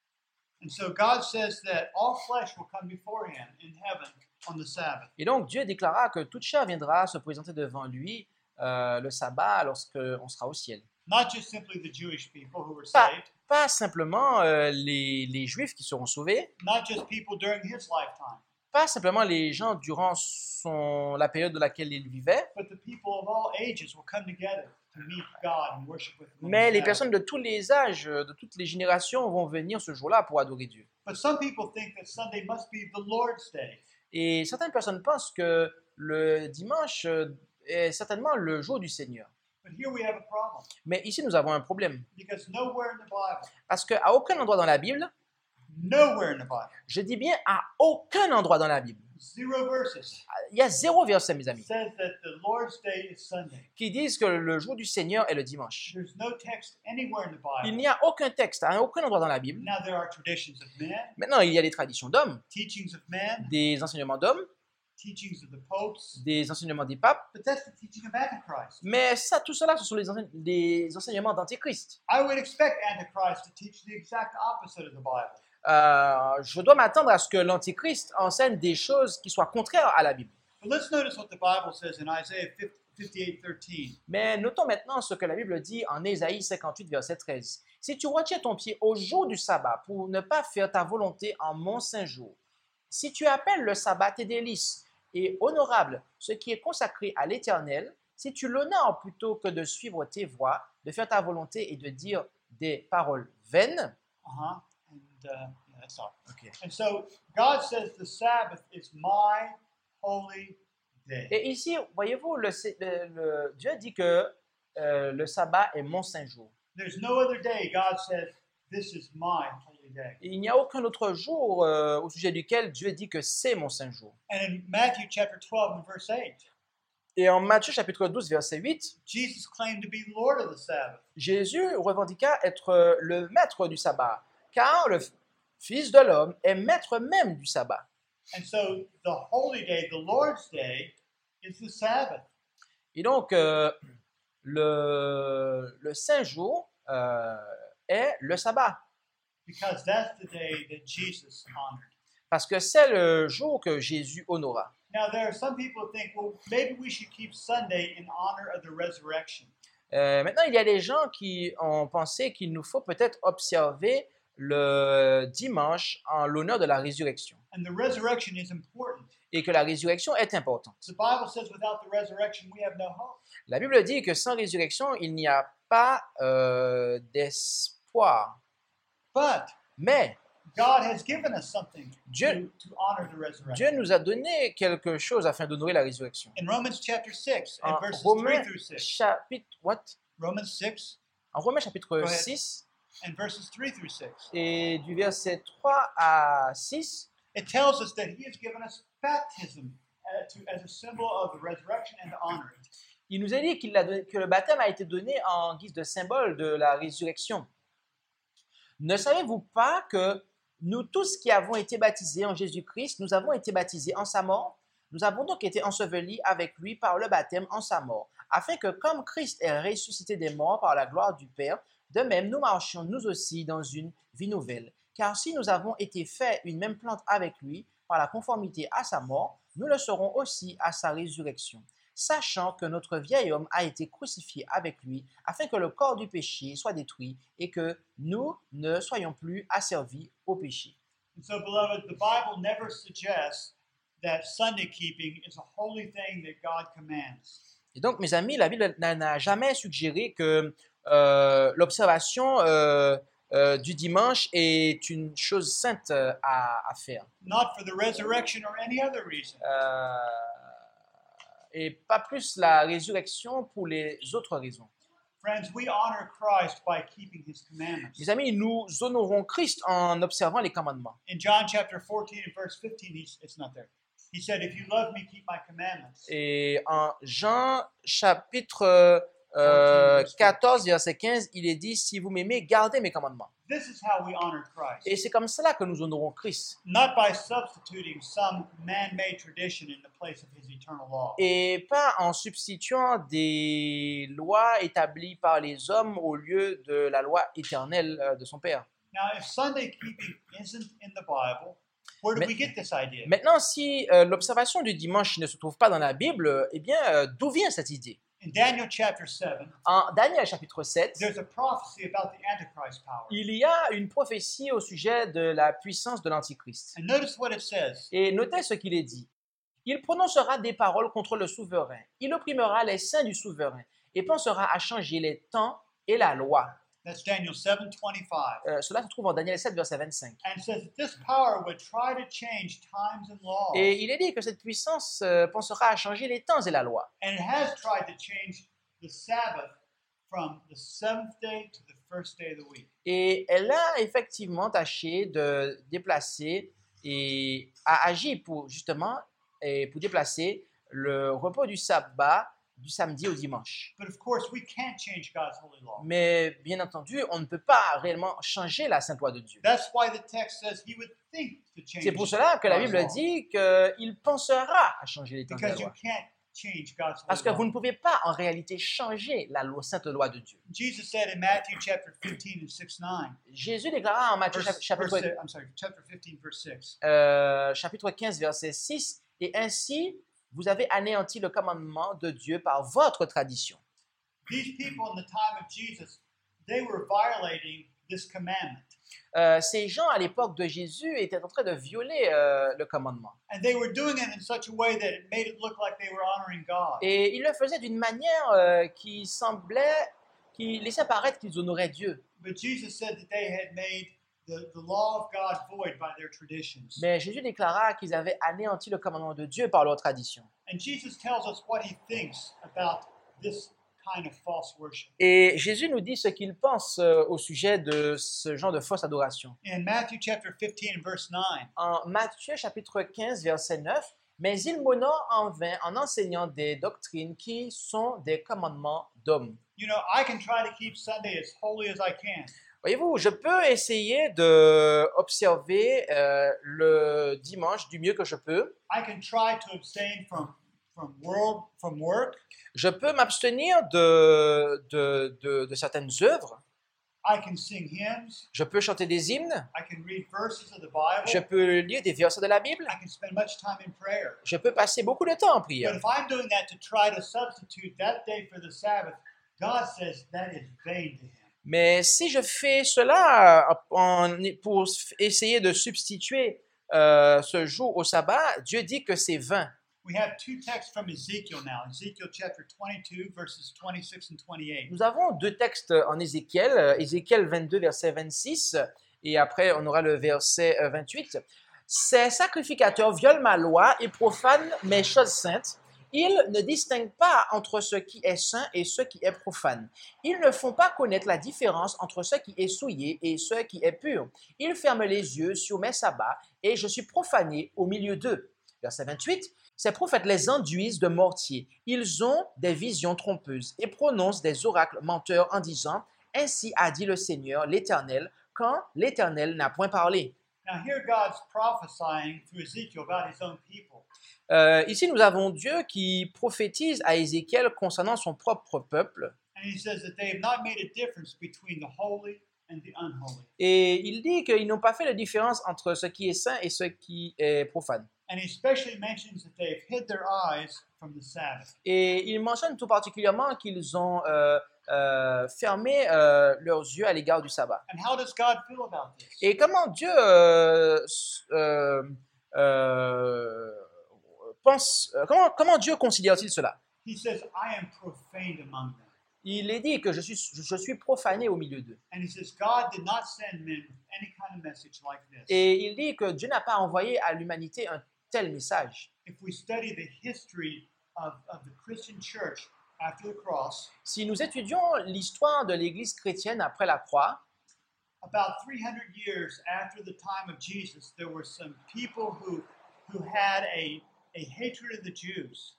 And so God says that all flesh will come before him in heaven on the Sabbath. Et donc Dieu déclara que toute chair viendra se présenter devant lui le sabbat lorsqu'on sera au ciel. Not just simply the Jewish people who were Pas, saved, pas simplement les Juifs qui seront sauvés, not just people during his lifetime, pas simplement les gens durant la période dans laquelle il vivait, but the people of all ages will come together to meet God and worship with him. on the mais les Sabbath. personnes de tous les âges, de toutes les générations vont venir ce jour-là pour adorer Dieu. But some people think that Sunday must be the Lord's Day. Et certaines personnes pensent que le dimanche est certainement le jour du Seigneur. But here we have a problem Mais ici, nous avons un problème. because nowhere in the Bible, Parce qu'à aucun endroit dans la Bible, nowhere in the Bible, je dis bien à aucun endroit dans la Bible, 0 verses il y a 0 verset, mes amis, says that the Lord's Day is Sunday. qui disent que le jour du Seigneur est le dimanche. There's no text anywhere in the Il Bible. n'y a aucun texte, à aucun endroit dans la Bible. Now there are traditions of men, Maintenant, il y a des traditions d'hommes, teachings of men, des enseignements d'hommes, teachings of the popes, des enseignements des papes, but that's the teaching of Antichrist. mais ça, tout cela, ce sont des enseignements d'Antéchrist. I would expect Antichrist to teach the exact opposite of the Bible. Je dois m'attendre à ce que l'Antéchrist enseigne des choses qui soient contraires à la Bible. But let's notice what the Bible says in Isaiah 58:13. Mais notons maintenant ce que la Bible dit en Ésaïe 58, verset 13. « Si tu retiens ton pied au jour du sabbat pour ne pas faire ta volonté en mon saint jour, si tu appelles le sabbat tes délices et honorable ce qui est consacré à l'Éternel, si tu l'honores plutôt que de suivre tes voies, de faire ta volonté et de dire des paroles vaines. Uh-huh. And yeah, that's all. Okay. And so God says the Sabbath is my holy day. Et ici, voyez-vous, Dieu dit que le sabbat est mon saint jour. There's no other day God says, this is my holy day. Et il n'y a aucun autre jour au sujet duquel Dieu dit que c'est mon saint jour. And in Matthew chapter 12 and verse 8, Et en Matthieu chapitre 12, verset 8, Jesus claimed to be the Lord of the Sabbath. Jésus revendiqua être le maître du sabbat, car le Fils de l'homme est maître même du sabbat. And so the holy day, the Lord's day, is the Sabbath. Et donc, le saint jour est le sabbat, Because that's the day that Jesus honored. parce que c'est le jour que Jésus honora. Now, there are some people who think, well, maybe we should keep Sunday in honor of the resurrection. Maintenant, il y a des gens qui ont pensé qu'il nous faut peut-être observer le dimanche en l'honneur de la résurrection, And the resurrection is important. et que la résurrection est importante. The Bible says without the resurrection, we have no hope. La Bible dit que sans résurrection, il n'y a pas d'espoir. But Mais God has given us something Dieu- to honor the resurrection. Dieu nous a donné quelque chose afin d'honorer la résurrection. In Romans chapter 6 and En verses 3 Romains through 6. chapitre, Romans 6 En Romains chapitre ahead. 6, and verses 3 through 6. et du verset 3 à 6, It tells us that He has given us baptism as a symbol of the resurrection and to honor it. il nous a dit que le baptême a été donné en guise de symbole de la résurrection. Ne savez-vous pas que nous tous qui avons été baptisés en Jésus-Christ, nous avons été baptisés en sa mort? Nous avons donc été ensevelis avec lui par le baptême en sa mort, afin que comme Christ est ressuscité des morts par la gloire du Père, de même nous marchions nous aussi dans une vie nouvelle. Car si nous avons été faits une même plante avec lui, par la conformité à sa mort, nous le serons aussi à sa résurrection, sachant que notre vieil homme a été crucifié avec lui, afin que le corps du péché soit détruit et que nous ne soyons plus asservis au péché. And so, beloved, the Bible never suggests that Sunday keeping is a holy thing that God commands. Et donc, mes amis, la Bible n'a jamais suggéré que l'observation du dimanche est une chose sainte à faire. Not for the resurrection or any other reason. Et pas plus la résurrection pour les autres raisons. Friends, we honor Christ by keeping His commandments. Mes amis, nous honorons Christ en observant les commandements. In John chapter 14 and verse 15, it's not there. He said, if you love me, keep my commandments. Et en Jean chapitre 14, verset 15, il est dit, si vous m'aimez, gardez mes commandements. This is how we honor Christ. Et c'est comme cela que nous honorons Christ. Not by substituting some man-made tradition in the place of His eternal law. Et pas en substituant des lois établies par les hommes au lieu de la loi éternelle de son Père. Now, if Sunday keeping isn't in the Bible, where do we get this idea? Maintenant, si l'observation du dimanche ne se trouve pas dans la Bible, eh bien, d'où vient cette idée? In Daniel chapter 7, En Daniel chapitre 7, there's a prophecy about the Antichrist power. il y a une prophétie au sujet de la puissance de l'Antichrist. And notice what it says. Et notez ce qu'il est dit. Il prononcera des paroles contre le souverain. Il opprimera les saints du souverain et pensera à changer les temps et la loi. That's Daniel 7:25. Cela se trouve en Daniel 7, verset 25. And it says that this power would try to change times and laws. Et il est dit que cette puissance pensera à changer les temps et la loi. And it has tried to change the Sabbath from the seventh day to the first day of the week. Et elle a effectivement tâché de déplacer et a agi pour justement pour déplacer le repos du sabbat du samedi au dimanche. But of course, we can't change God's holy law. Mais bien entendu, on ne peut pas réellement changer la sainte loi de Dieu. That's why the text says He would think to change. C'est pour cela que la God's Bible law. dit qu'il pensera à changer les temps de la Because you loi. can't change God's Parce que holy vous law. ne pouvez pas en réalité changer la sainte loi de Dieu. Jesus said in Matthew chapter 15 and 6-9. Jésus déclara en Matthieu chapitre 15 verse 6. chapitre 15, verset 6, « Et ainsi, vous avez anéanti le commandement de Dieu par votre tradition. These people in the time of Jesus, they were violating this commandment. » ces gens à l'époque de Jésus étaient en train de violer le commandement. And they were doing it in such a way that it made it look like they were honoring God. Et ils le faisaient d'une manière qui laissait paraître qu'ils honoraient Dieu. But Jesus said that they had made the law of God void by their traditions. Mais Jésus déclara qu'ils avaient anéanti le commandement de Dieu par leur tradition. And Jesus tells us what he thinks about this kind of false worship. Et Jésus nous dit ce qu'il pense au sujet de ce genre de fausse adoration. In Matthew chapter 15 verse 9, En Matthieu chapitre 15, verset 9, « Mais il m'honore en vain en enseignant des doctrines qui sont des commandements d'hommes. » you know, I can try to keep Sunday as holy as I can. Voyez-vous, je peux essayer d'observer le dimanche du mieux que je peux. I can try to abstain from work. Je peux m'abstenir de certaines œuvres. I can sing hymns. Je peux chanter des hymnes. I can read verses of the Bible. Je peux lire des versets de la Bible. I can spend much time in prayer. Je peux passer beaucoup de temps en But prière. if I'm doing that to try to substitute that day for the Sabbath, God says that is vain to him. Mais si je fais cela pour essayer de substituer ce jour au sabbat, Dieu dit que c'est vain. We have two texts from Ezekiel now. Ezekiel chapter 22, verses 26 and 28. Nous avons deux textes en Ézéchiel, Ézéchiel 22, verset 26, et après on aura le verset 28. « Ces sacrificateurs violent ma loi et profanent mes choses saintes. Ils ne distinguent pas entre ce qui est saint et ce qui est profane. Ils ne font pas connaître la différence entre ce qui est souillé et ce qui est pur. Ils ferment les yeux sur mes sabbats et je suis profané au milieu d'eux. » Verset 28. « Ces prophètes les enduisent de mortier. Ils ont des visions trompeuses et prononcent des oracles menteurs en disant « Ainsi a dit le Seigneur, l'Éternel, quand l'Éternel n'a point parlé. » Now here God's prophesying through Ezekiel about his own people. Ici, nous avons Dieu qui prophétise à Ézéchiel concernant son propre peuple. And he says that they have not made a difference between the holy and the unholy. Et il dit qu'ils n'ont pas fait la différence entre ce qui est saint et ce qui est profane. And he especially mentions that they have hid their eyes from the Sabbath. Et il mentionne tout particulièrement qu'ils ont fermé leurs yeux à l'égard du sabbat. And how does God feel about this? Et comment Dieu comment Dieu considère-t-il cela? He says, I am profaned among them. Il est dit que je suis profané au milieu d'eux. And he says, God did not send men with any kind of message like this. Et il dit que Dieu n'a pas envoyé à l'humanité un tel message. If we study the history of the Christian church after the cross, Si nous étudions l'histoire de l'Église chrétienne après la croix, about 300 years after the time of Jesus, there were some people who had a hatred of the Jews.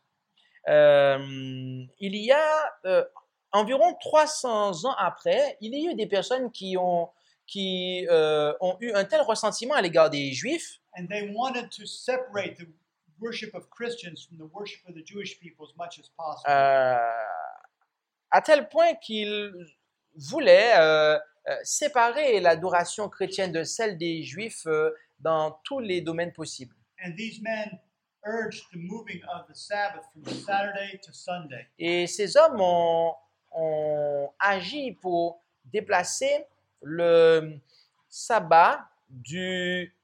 il y a environ 300 ans après, il y a eu des personnes qui ont eu un tel ressentiment à l'égard des Juifs And they wanted to separate the worship of Christians from the worship of the Jewish people as much as possible. à tel point qu'ils voulaient séparer l'adoration chrétienne de celle des Juifs dans tous les domaines possibles. And these men urged the moving of the Sabbath from Saturday to Sunday. Et ces hommes ont agi pour déplacer le sabbat du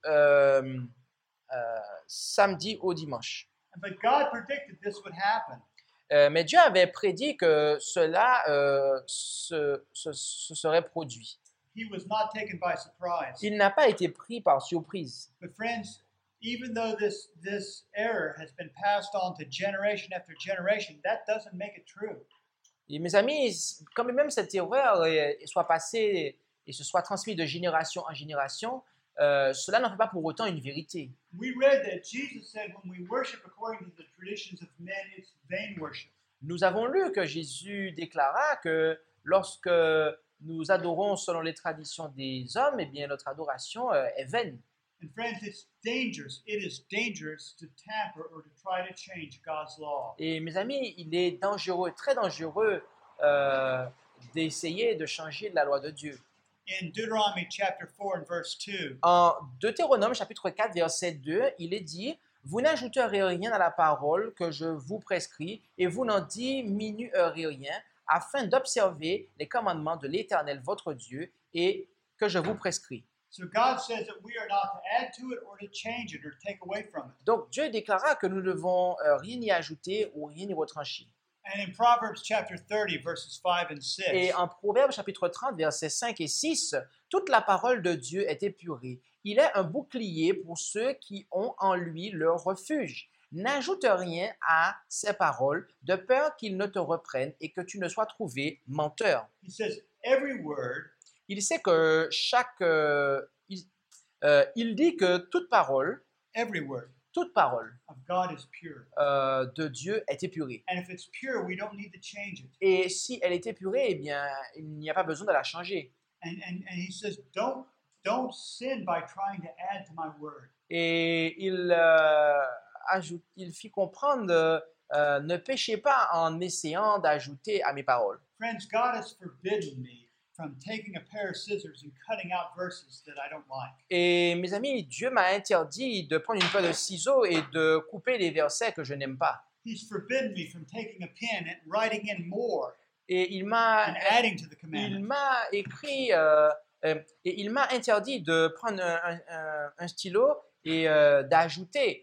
samedi au dimanche. But God predicted this would happen. Mais Dieu avait prédit que cela se serait produit. He was not taken by surprise. Il n'a pas été pris par surprise. But friends, even though this error has been passed on to generation after generation, that doesn't make it true. Et mes amis, quand même cette erreur soit passée et se soit transmise de génération en génération, cela n'en fait pas pour autant une vérité. We read that Jesus said when we worship according to the traditions of men, it's vain worship. Nous avons lu que Jésus déclara que lorsque nous adorons selon les traditions des hommes, eh bien notre adoration est vaine. And friends, it's dangerous. It is dangerous to tamper or to try to change God's law. Et mes amis, il est dangereux, très dangereux d'essayer de changer la loi de Dieu. In Deuteronomy chapter 4 and verse 2, En Deutéronome chapitre 4 verset 2, il est dit « Vous n'ajouterez rien à la parole que je vous prescris et vous n'en diminuerez rien afin d'observer les commandements de l'Éternel votre Dieu et que je vous prescris. » So God says that we are not to add to it or to change it or take away from it. Donc Dieu déclara que nous ne devons rien y ajouter ou rien y retrancher. And in Proverbs chapter 30, verses 5 and 6, Et en Proverbe chapitre 30, versets 5 et 6, toute la parole de Dieu est épurée. Il est un bouclier pour ceux qui ont en lui leur refuge. N'ajoute rien à ces paroles, de peur qu'ils ne te reprennent et que tu ne sois trouvé menteur. he says, every word Il sait que il dit que toute parole of God is pure. de Dieu est épurée. And if it's pure, we don't need to change it. Et si elle est épurée, eh bien, il n'y a pas besoin de la changer. And he says, don't sin by trying to add to my word. Et il fit comprendre, ne péchez pas en essayant d'ajouter à mes paroles. Friends, God has forbidden me from taking a pair of scissors and cutting out verses that I don't like. Et mes amis, Dieu m'a interdit de prendre une paire de ciseaux et de couper les versets que je n'aime pas. He's forbidden me from taking a pen and writing in more Et il m'a and adding to the commandment. écrit, et il m'a interdit de prendre un stylo et d'ajouter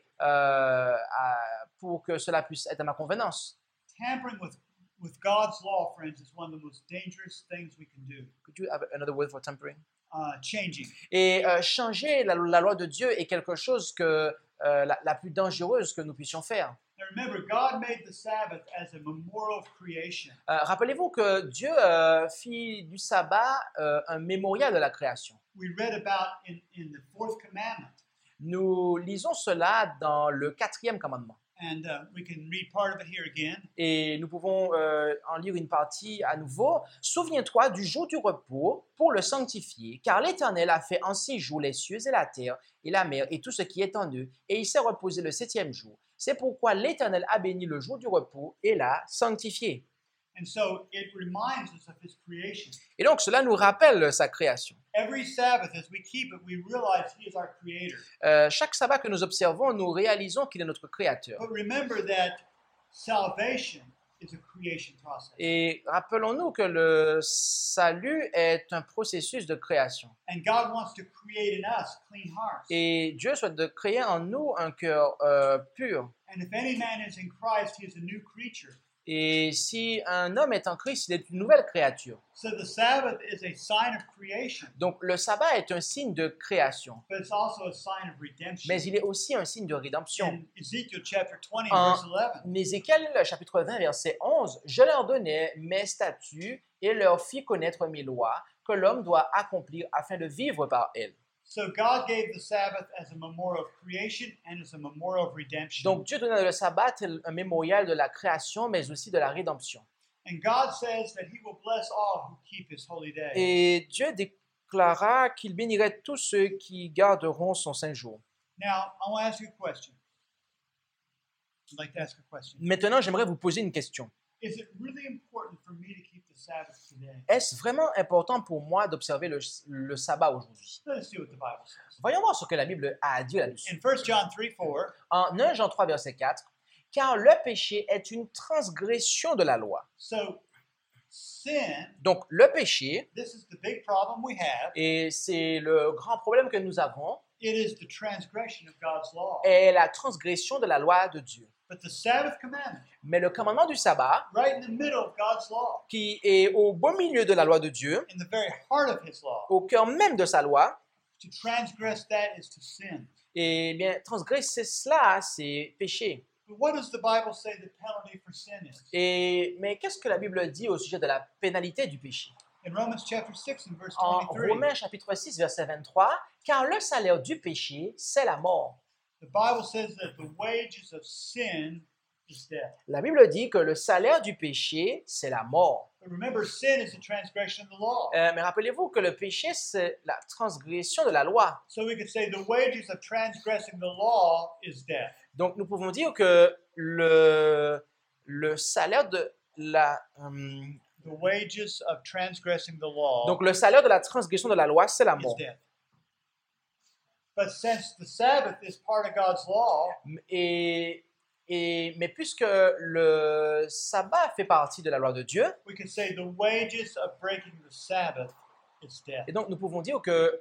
pour que cela puisse être à ma convenance. Tampering with God's law, friends, is one of the most dangerous things we can do. Could you have another word for tampering? Changing. Et changer la loi de Dieu est quelque chose que la plus dangereuse que nous puissions faire. Now remember, God made the Sabbath as a memorial of creation. Rappelez-vous que Dieu fit du sabbat un mémorial de la création. We read about in the fourth commandment. Nous lisons cela dans le 4e commandement. And we can read part of it here again. Et nous pouvons en lire une partie à nouveau. Souviens-toi du jour du repos pour le sanctifier, car l'Éternel a fait en 6 jours les cieux et la terre et la mer et tout ce qui est en eux, et il s'est reposé le 7e jour. C'est pourquoi l'Éternel a béni le jour du repos et l'a sanctifié. And so it reminds us of his creation. Et donc cela nous rappelle sa création. Every Sabbath, as we keep it, we realize he is our creator. Chaque sabbat que nous observons, nous réalisons qu'il est notre créateur. But remember that salvation is a creation process. Et rappelons-nous que le salut est un processus de création. And God wants to create in us clean hearts. Et Dieu souhaite de créer en nous un cœur pur. And if any man is in Christ, he is a new creature. Et si un homme est en Christ, il est une nouvelle créature. So the Sabbath is a sign of creation, Donc le sabbat est un signe de création, but it's also a sign of redemption. mais il est aussi un signe de rédemption. In Ezekiel chapter 20, En verse 11, Ézéchiel chapitre 20, verset 11, « Je leur donnai mes statuts et leur fis connaître mes lois que l'homme doit accomplir afin de vivre par elles. » so God gave the Sabbath as a memorial of creation and as a memorial of redemption. Donc Dieu donna le sabbat tel un mémorial de la création, mais aussi de la rédemption. And God says that he will bless all who keep his holy day. Et Dieu déclara qu'il bénirait tous ceux qui garderont son saint jour. Now, I want to ask you a question. I'd like to ask a question. Maintenant, j'aimerais vous poser une question. Is it really important for me to keep the Sabbath today? Est-ce vraiment important pour moi d'observer le sabbat aujourd'hui? Let's see what the Bible says. Voyons voir ce que la Bible a à dire là-dessus. In 1 John 3:4, En 1 Jean 3, verset 4, « Car le péché est une transgression de la loi. so sin, » Donc, le péché, this is the big problem we have, et c'est le grand problème que nous avons, it is the transgression of God's law. est la transgression de la loi de Dieu. But the Sabbath commandment, Mais le commandement du sabbat, right in the middle of God's law, qui est au beau milieu de la loi de Dieu, in the very heart of his law, au cœur même de sa loi, to transgress that is to sin. et bien, transgresser cela, c'est péché. But what does the Bible say the penalty for sin is? Mais qu'est-ce que la Bible dit au sujet de la pénalité du péché? In Romans chapter 6 and verse En 23, Romains chapitre 6, verset 23, « Car le salaire du péché, c'est la mort. the Bible says that the wages of sin is death. » La Bible dit que le salaire du péché, c'est la mort. But remember, sin is a transgression of the law. Mais rappelez-vous que le péché, c'est la transgression de la loi. So we could say the wages of transgressing the law is death. Donc, nous pouvons dire que le salaire de la... The wages of transgressing the law donc, le salaire de la transgression de la loi, c'est la is mort. death. But since the Sabbath is part of God's law, Mais puisque le sabbat fait partie de la loi de Dieu, we could say the wages of breaking the Sabbath it's death. Et donc, nous pouvons dire que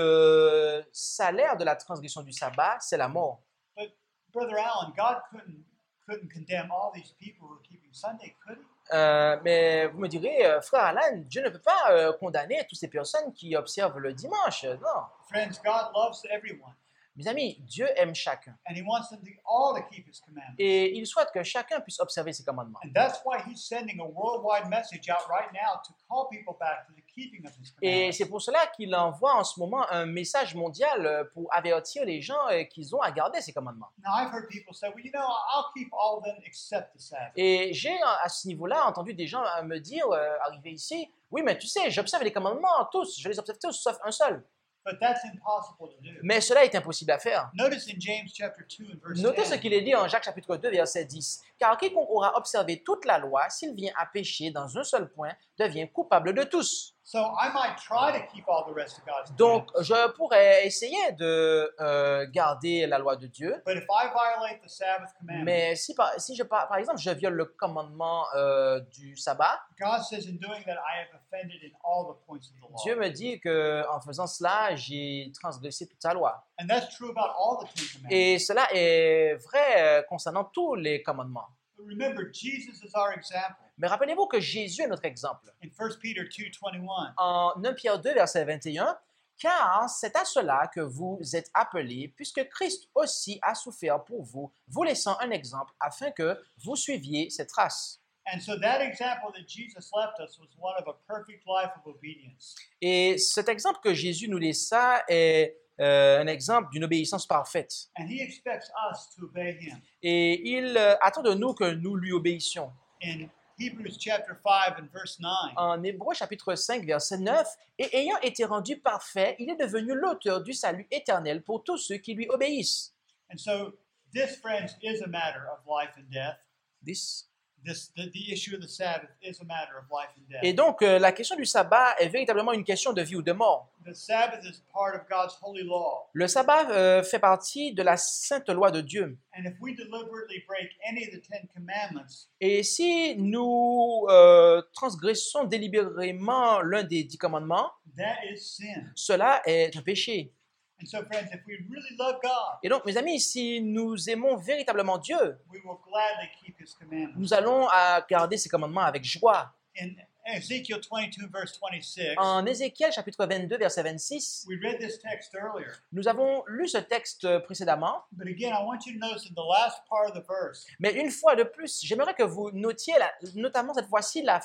le salaire de la transgression du sabbat, c'est la mort. But Brother Allen, God couldn't condemn all these people who are keeping Sunday, could he? Mais vous me direz, frère Alan, Dieu ne peut pas condamner toutes ces personnes qui observent le dimanche. Non. Friends, God loves everyone, Mes amis, Dieu aime chacun. and He wants them all to keep His commandments. Et il souhaite que chacun puisse observer ses commandements. And that's why He's sending a worldwide message out right now to call people back to the keeping of His Et commandments. c'est pour cela qu'il envoie en ce moment un message mondial pour avertir les gens qu'ils ont à garder ces commandements. Now, I've heard people say, well, you know, I'll keep all of them except the Sabbath. Et j'ai à ce niveau-là entendu des gens me dire, arriver ici, oui, mais tu sais, j'observe les commandements tous, je les observe tous, sauf un seul. But that's impossible to do. Mais cela est impossible à faire. Notice in James chapter 2 and verse Notez ce 10, qu'il est dit en Jacques chapitre 2, verset 10. Car quiconque aura observé toute la loi, s'il vient à pécher dans un seul point, devient coupable de tous. so I might try to keep all the rest of God's Donc, commandments. je pourrais essayer de garder la loi de Dieu. But if I violate the Sabbath commandment, Mais si par exemple, je viole le commandement du sabbat, God says in doing that, I have offended in all the points of the law. Dieu me dit qu'en faisant cela, j'ai transgressé toute sa loi. And that's true about all the Ten Commandments. Et cela est vrai concernant tous les commandements. But remember, Jesus is our example. Mais rappelez-vous que Jésus est notre exemple. In 1 Peter 2:21, En 1 Pierre 2, verset 21, « Car c'est à cela que vous êtes appelés, puisque Christ aussi a souffert pour vous, vous laissant un exemple, afin que vous suiviez ses traces. and so that example that Jesus left us was one of a perfect life of obedience. » Et cet exemple que Jésus nous laissa est un exemple d'une obéissance parfaite. And He expects us to obey Him. Et il attend de nous que nous lui obéissions. In Hebrews chapter 5 and verse 9, En Hébreux chapitre 5, verset 9, « Et ayant été rendu parfait, il est devenu l'auteur du salut éternel pour tous ceux qui lui obéissent. » and so this, friends, is a matter of life and death. This- The issue of the Sabbath is a matter of life and death. Et donc, la question du sabbat est véritablement une question de vie ou de mort. The Sabbath is part of God's holy law. Le sabbat fait partie de la sainte loi de Dieu. And if we deliberately break any of the Ten Commandments, Et si nous transgressons délibérément l'un des 10 commandements, that is sin. cela est un péché. And so, friends, if we really love God, Et donc, mes amis, si nous aimons véritablement Dieu, we will gladly keep His commandments. nous allons garder ses commandements avec joie. In Ezekiel 22, verse 26, En Ézéchiel chapitre 22, verset 26, we read this text earlier. nous avons lu ce texte précédemment, But again, I want you to notice in the last part of the verse, mais une fois de plus, j'aimerais que vous notiez notamment cette fois-ci la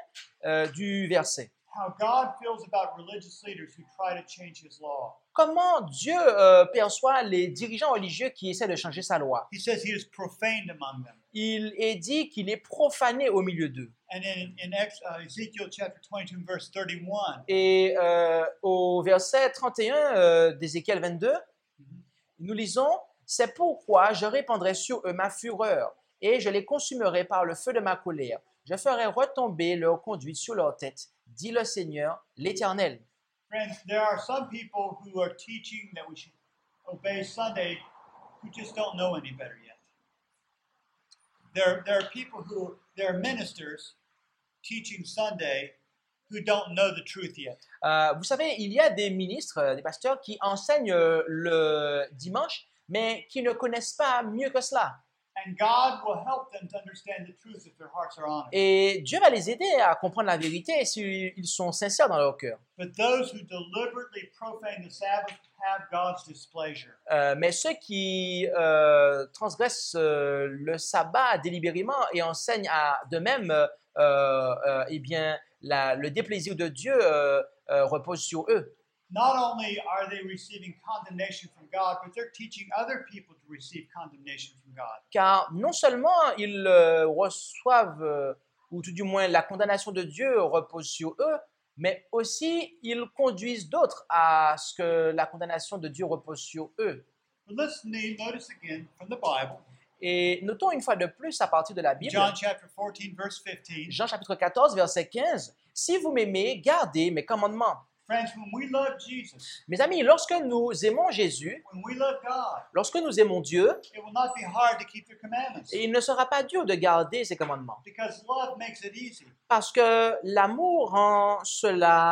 fin du verset. how God feels about religious leaders who try to change His law. Comment Dieu perçoit les dirigeants religieux qui essaient de changer sa loi. He says He is profaned among them. Il est dit qu'il est profané au milieu d'eux. And in Ezekiel chapter 22, verse 31, Et au verset 31 d'Ézéchiel 22, nous lisons « C'est pourquoi je répandrai sur eux ma fureur, et je les consumerai par le feu de ma colère. Je ferai retomber leur conduite sur leur tête, dit le Seigneur, l'Éternel. » friends, there are some people who are teaching that we should obey Sunday who just don't know any better yet. There are people there are ministers teaching Sunday who don't know the truth yet. Vous savez, il y a des ministres, des pasteurs qui enseignent le dimanche, mais qui ne connaissent pas mieux que cela. And God will help them to understand the truth if their hearts are honest. Et Dieu va les aider à comprendre la vérité s'ils sont sincères dans leur cœur. But those who deliberately profane the Sabbath have God's displeasure. Mais ceux qui transgressent le sabbat délibérément et enseignent de même, eh bien, le déplaisir de Dieu repose sur eux. Not only are they receiving condemnation from God, but they're teaching other people to receive condemnation from God. Car non seulement ils reçoivent, ou tout du moins la condamnation de Dieu repose sur eux, mais aussi ils conduisent d'autres à ce que la condamnation de Dieu repose sur eux. But let's notice again from the Bible, Et notons une fois de plus à partir de la Bible, John chapter 14, verse 15. Jean chapitre 14, verset 15, « Si vous m'aimez, gardez mes commandements. » Friends, when we love Jesus, Mes amis, lorsque nous aimons Jésus, when we love God, lorsque nous aimons Dieu, it will not be hard to keep the commandments il ne sera pas dur de garder ses commandements. because love makes it easy. Parce que l'amour rend cela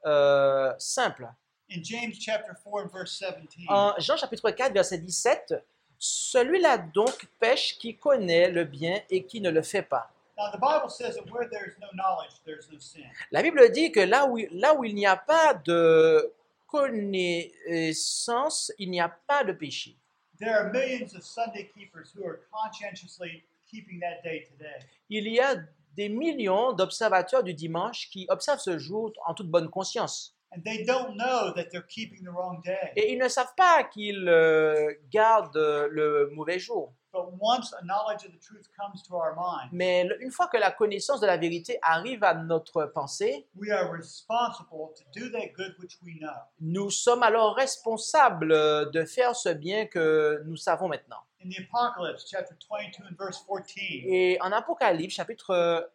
simple. In James chapter 4 and verse 17, En Jean chapitre 4, verset 17, celui-là donc pêche qui connaît le bien et qui ne le fait pas. now the Bible says that where there is no knowledge, there's no sin. La Bible dit que là où il n'y a pas de connaissance, il n'y a pas de péché. There are millions of Sunday keepers who are conscientiously keeping that day today. Il y a des millions d'observateurs du dimanche qui observent ce jour en toute bonne conscience. And they don't know that they're keeping the wrong day. Et ils ne savent pas qu'ils gardent le mauvais jour. But once a knowledge of the truth comes to our mind, Mais une fois que la connaissance de la vérité arrive à notre pensée, we are responsible to do that good which we know. nous sommes alors responsables de faire ce bien que nous savons maintenant. In the Apocalypse, chapter 22 and verse 14, Et en Apocalypse, chapitre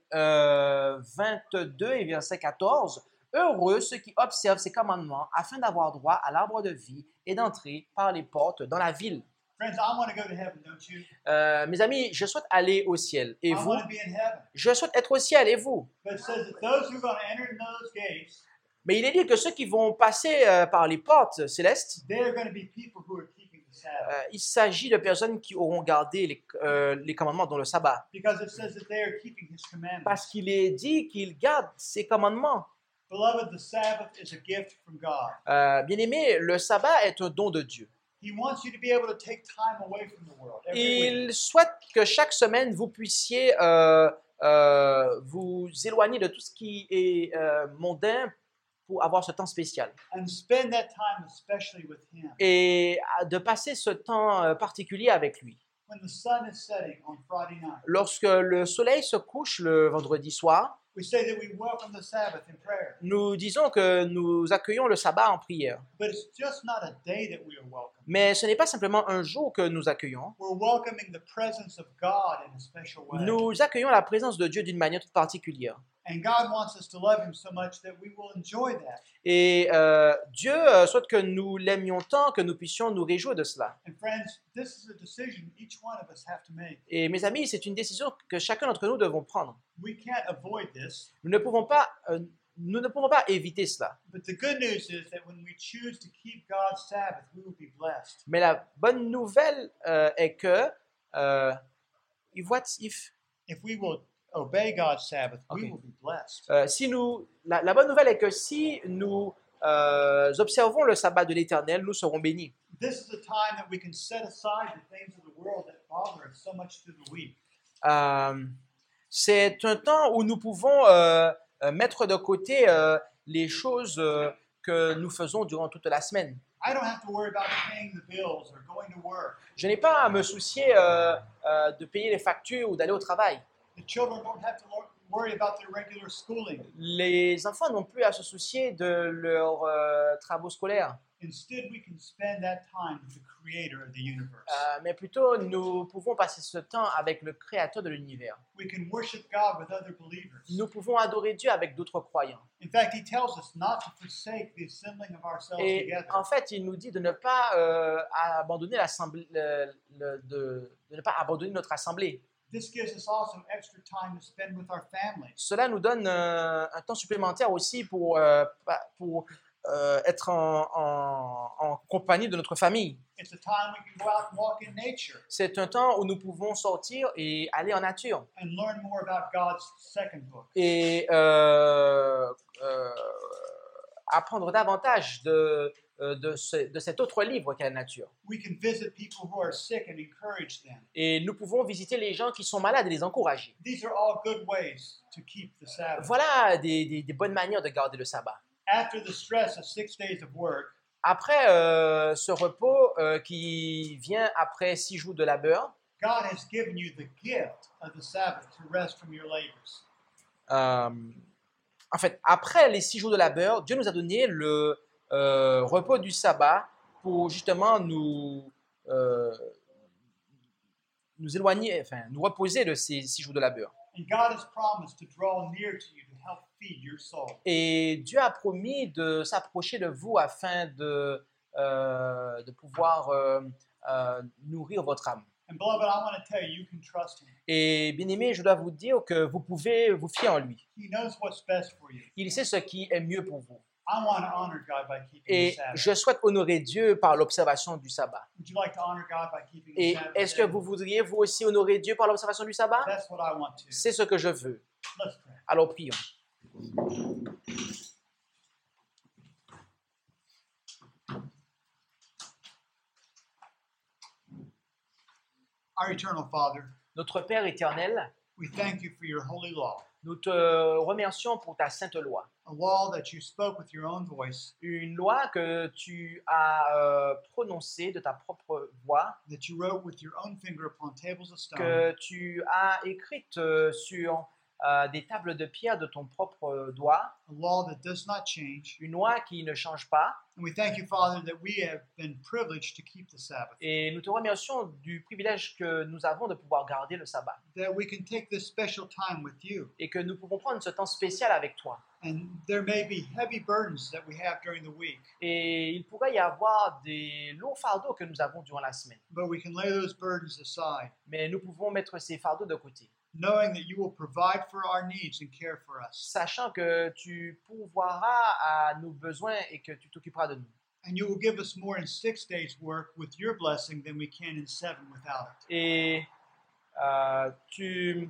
22 et verset 14, « Heureux ceux qui observent ces commandements afin d'avoir droit à l'arbre de vie et d'entrer par les portes dans la ville. » friends, I want to go to heaven, don't you? Mes amis, je souhaite aller au ciel. Et I vous? want to be in heaven. Je souhaite être au ciel. Et vous? But it says that those who are going to enter in those gates, Mais il est dit que ceux qui vont passer par les portes célestes, they are going to be people who are keeping the Sabbath. il s'agit de personnes qui auront gardé les commandements dans le sabbat. Because it says that they are keeping His commandments. Parce qu'il est dit qu'ils gardent ces commandements. Beloved, the Sabbath is a gift from God. Bien-aimé, le sabbat est un don de Dieu. He wants you to be able to take time away from the world every week. Il souhaite que chaque semaine, vous puissiez vous éloigner de tout ce qui est mondain pour avoir ce temps spécial. And spend that time especially with Him. Et de passer ce temps particulier avec lui. When the sun is setting on Friday night, Lorsque le soleil se couche le vendredi soir, we say that we welcome the Sabbath in prayer. nous disons que nous accueillons le sabbat en prière. But it's just not a day that we are welcoming. Mais ce n'est pas simplement un jour que nous accueillons. We're welcoming the presence of God in a special way. Nous accueillons la présence de Dieu d'une manière toute particulière. And God wants us to love Him so much that we will enjoy that. Et Dieu souhaite que nous l'aimions tant que nous puissions nous réjouir de cela. And friends, this is a decision each one of us have to make. Et mes amis, c'est une décision que chacun d'entre nous devons prendre. We can't avoid this. Nous ne pouvons pas éviter cela. But the good news is that when we choose to keep God's Sabbath, we will be blessed. Mais la bonne nouvelle est que If we will obey God's Sabbath, we Okay. will be blessed. la bonne nouvelle est que si nous observons le sabbat de l'Éternel, nous serons bénis. This is a time that we can set aside the things of the world that bother us so much through the week. C'est un temps où nous pouvons mettre de côté les choses que nous faisons durant toute la semaine. I don't have to worry about paying the bills or going to work. Je n'ai pas à me soucier de payer les factures ou d'aller au travail. The children don't have to worry about their regular schooling. Les enfants n'ont plus à se soucier de leurs travaux scolaires. Instead, we can spend that time with the Creator of the universe. Mais plutôt, nous pouvons passer ce temps avec le Créateur de l'univers. We can worship God with other believers. Nous pouvons adorer Dieu avec d'autres croyants. In fact, He tells us not to forsake the assembling of ourselves Et together. en fait, il nous dit de ne pas abandonner l'assemblée, de ne pas abandonner notre assemblée. This gives us also extra time to spend with our families. Cela nous donne un temps supplémentaire aussi pour être en compagnie de notre famille. It's a time we can go out and walk in nature C'est un temps où nous pouvons sortir et aller en nature and learn more about God's second book. et apprendre davantage de cet autre livre qu'est la nature. We can visit people who are sick and encourage them. Et nous pouvons visiter les gens qui sont malades et les encourager. These are all good ways to keep the Sabbath. Voilà des bonnes manières de garder le sabbat. After the stress of 6 days of work, Après ce repos qui vient après 6 jours de labeur, God has given you the gift of the Sabbath to rest from your labors. en fait, après les 6 jours de labeur, Dieu nous a donné le repos du sabbat pour justement nous éloigner, enfin, nous reposer de ces 6 jours de labeur. And God has promised to draw near to you to help feed your soul. Et Dieu a promis de s'approcher de vous afin de pouvoir nourrir votre âme. And beloved, I want to tell you, you can trust Him. Et bien aimé, je dois vous dire que vous pouvez vous fier en lui. He knows what's best for you. Il sait ce qui est mieux pour vous. I want to honor God by keeping the Et Sabbath. je souhaite honorer Dieu par l'observation du sabbat. Would you like to honor God by keeping the Et Sabbath? est-ce que vous voudriez vous aussi honorer Dieu par l'observation du sabbat? That's what I want to. C'est ce que je veux. Let's pray. Alors prions. Our eternal Father, Notre Père éternel, we thank you for your holy law, nous te remercions pour ta sainte loi. a law that you spoke with your own voice, Une loi que tu as prononcée de ta propre voix, that you wrote with your own finger upon tables of stone, que tu as écrite sur des tables de pierre de ton propre doigt, a law that does not change. une loi qui ne change pas. And we thank you, Father, that we have been privileged to keep the Sabbath, Et nous te remercions du privilège que nous avons de pouvoir garder le sabbat that we can take this special time with you. et que nous pouvons prendre ce temps spécial avec toi. And there may be heavy burdens that we have during the week, Et il pourrait y avoir des lourds fardeaux que nous avons durant la semaine, but we can lay those burdens aside, mais nous pouvons mettre ces fardeaux de côté, knowing that you will provide for our needs and care for us. sachant que tu pourvoiras à nos besoins et que tu t'occuperas de nous. And you will give us more in 6 days' work with your blessing than we can in 7 without it. Et tu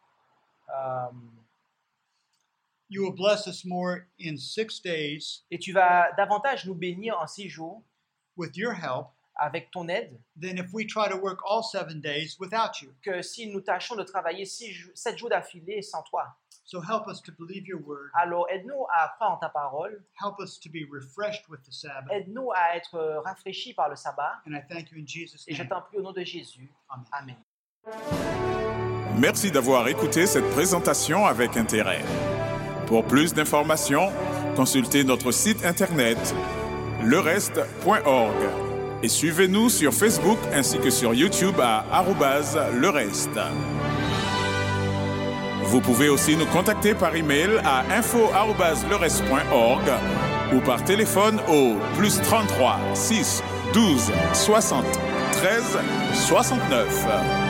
You will bless us more in 6 days vas davantage nous bénir en 6 jours with your help avec ton aide than if we try to work all 7 days without you. que si nous tâchons de travailler 7 jours d'affilée sans toi. So help us to believe your word. Alors aide-nous à croire en ta parole, Help us to be refreshed with the Sabbath. aide-nous à être rafraîchis par le sabbat, And I thank you in Jesus' et je name. t'en prie au nom de Jésus. Amen. Amen. Merci d'avoir écouté cette présentation avec intérêt. Pour plus d'informations, consultez notre site internet lereste.org et suivez-nous sur Facebook ainsi que sur YouTube à @lereste. Vous pouvez aussi nous contacter par email à info@lereste.org ou par téléphone au +33 6 12 60 13 69.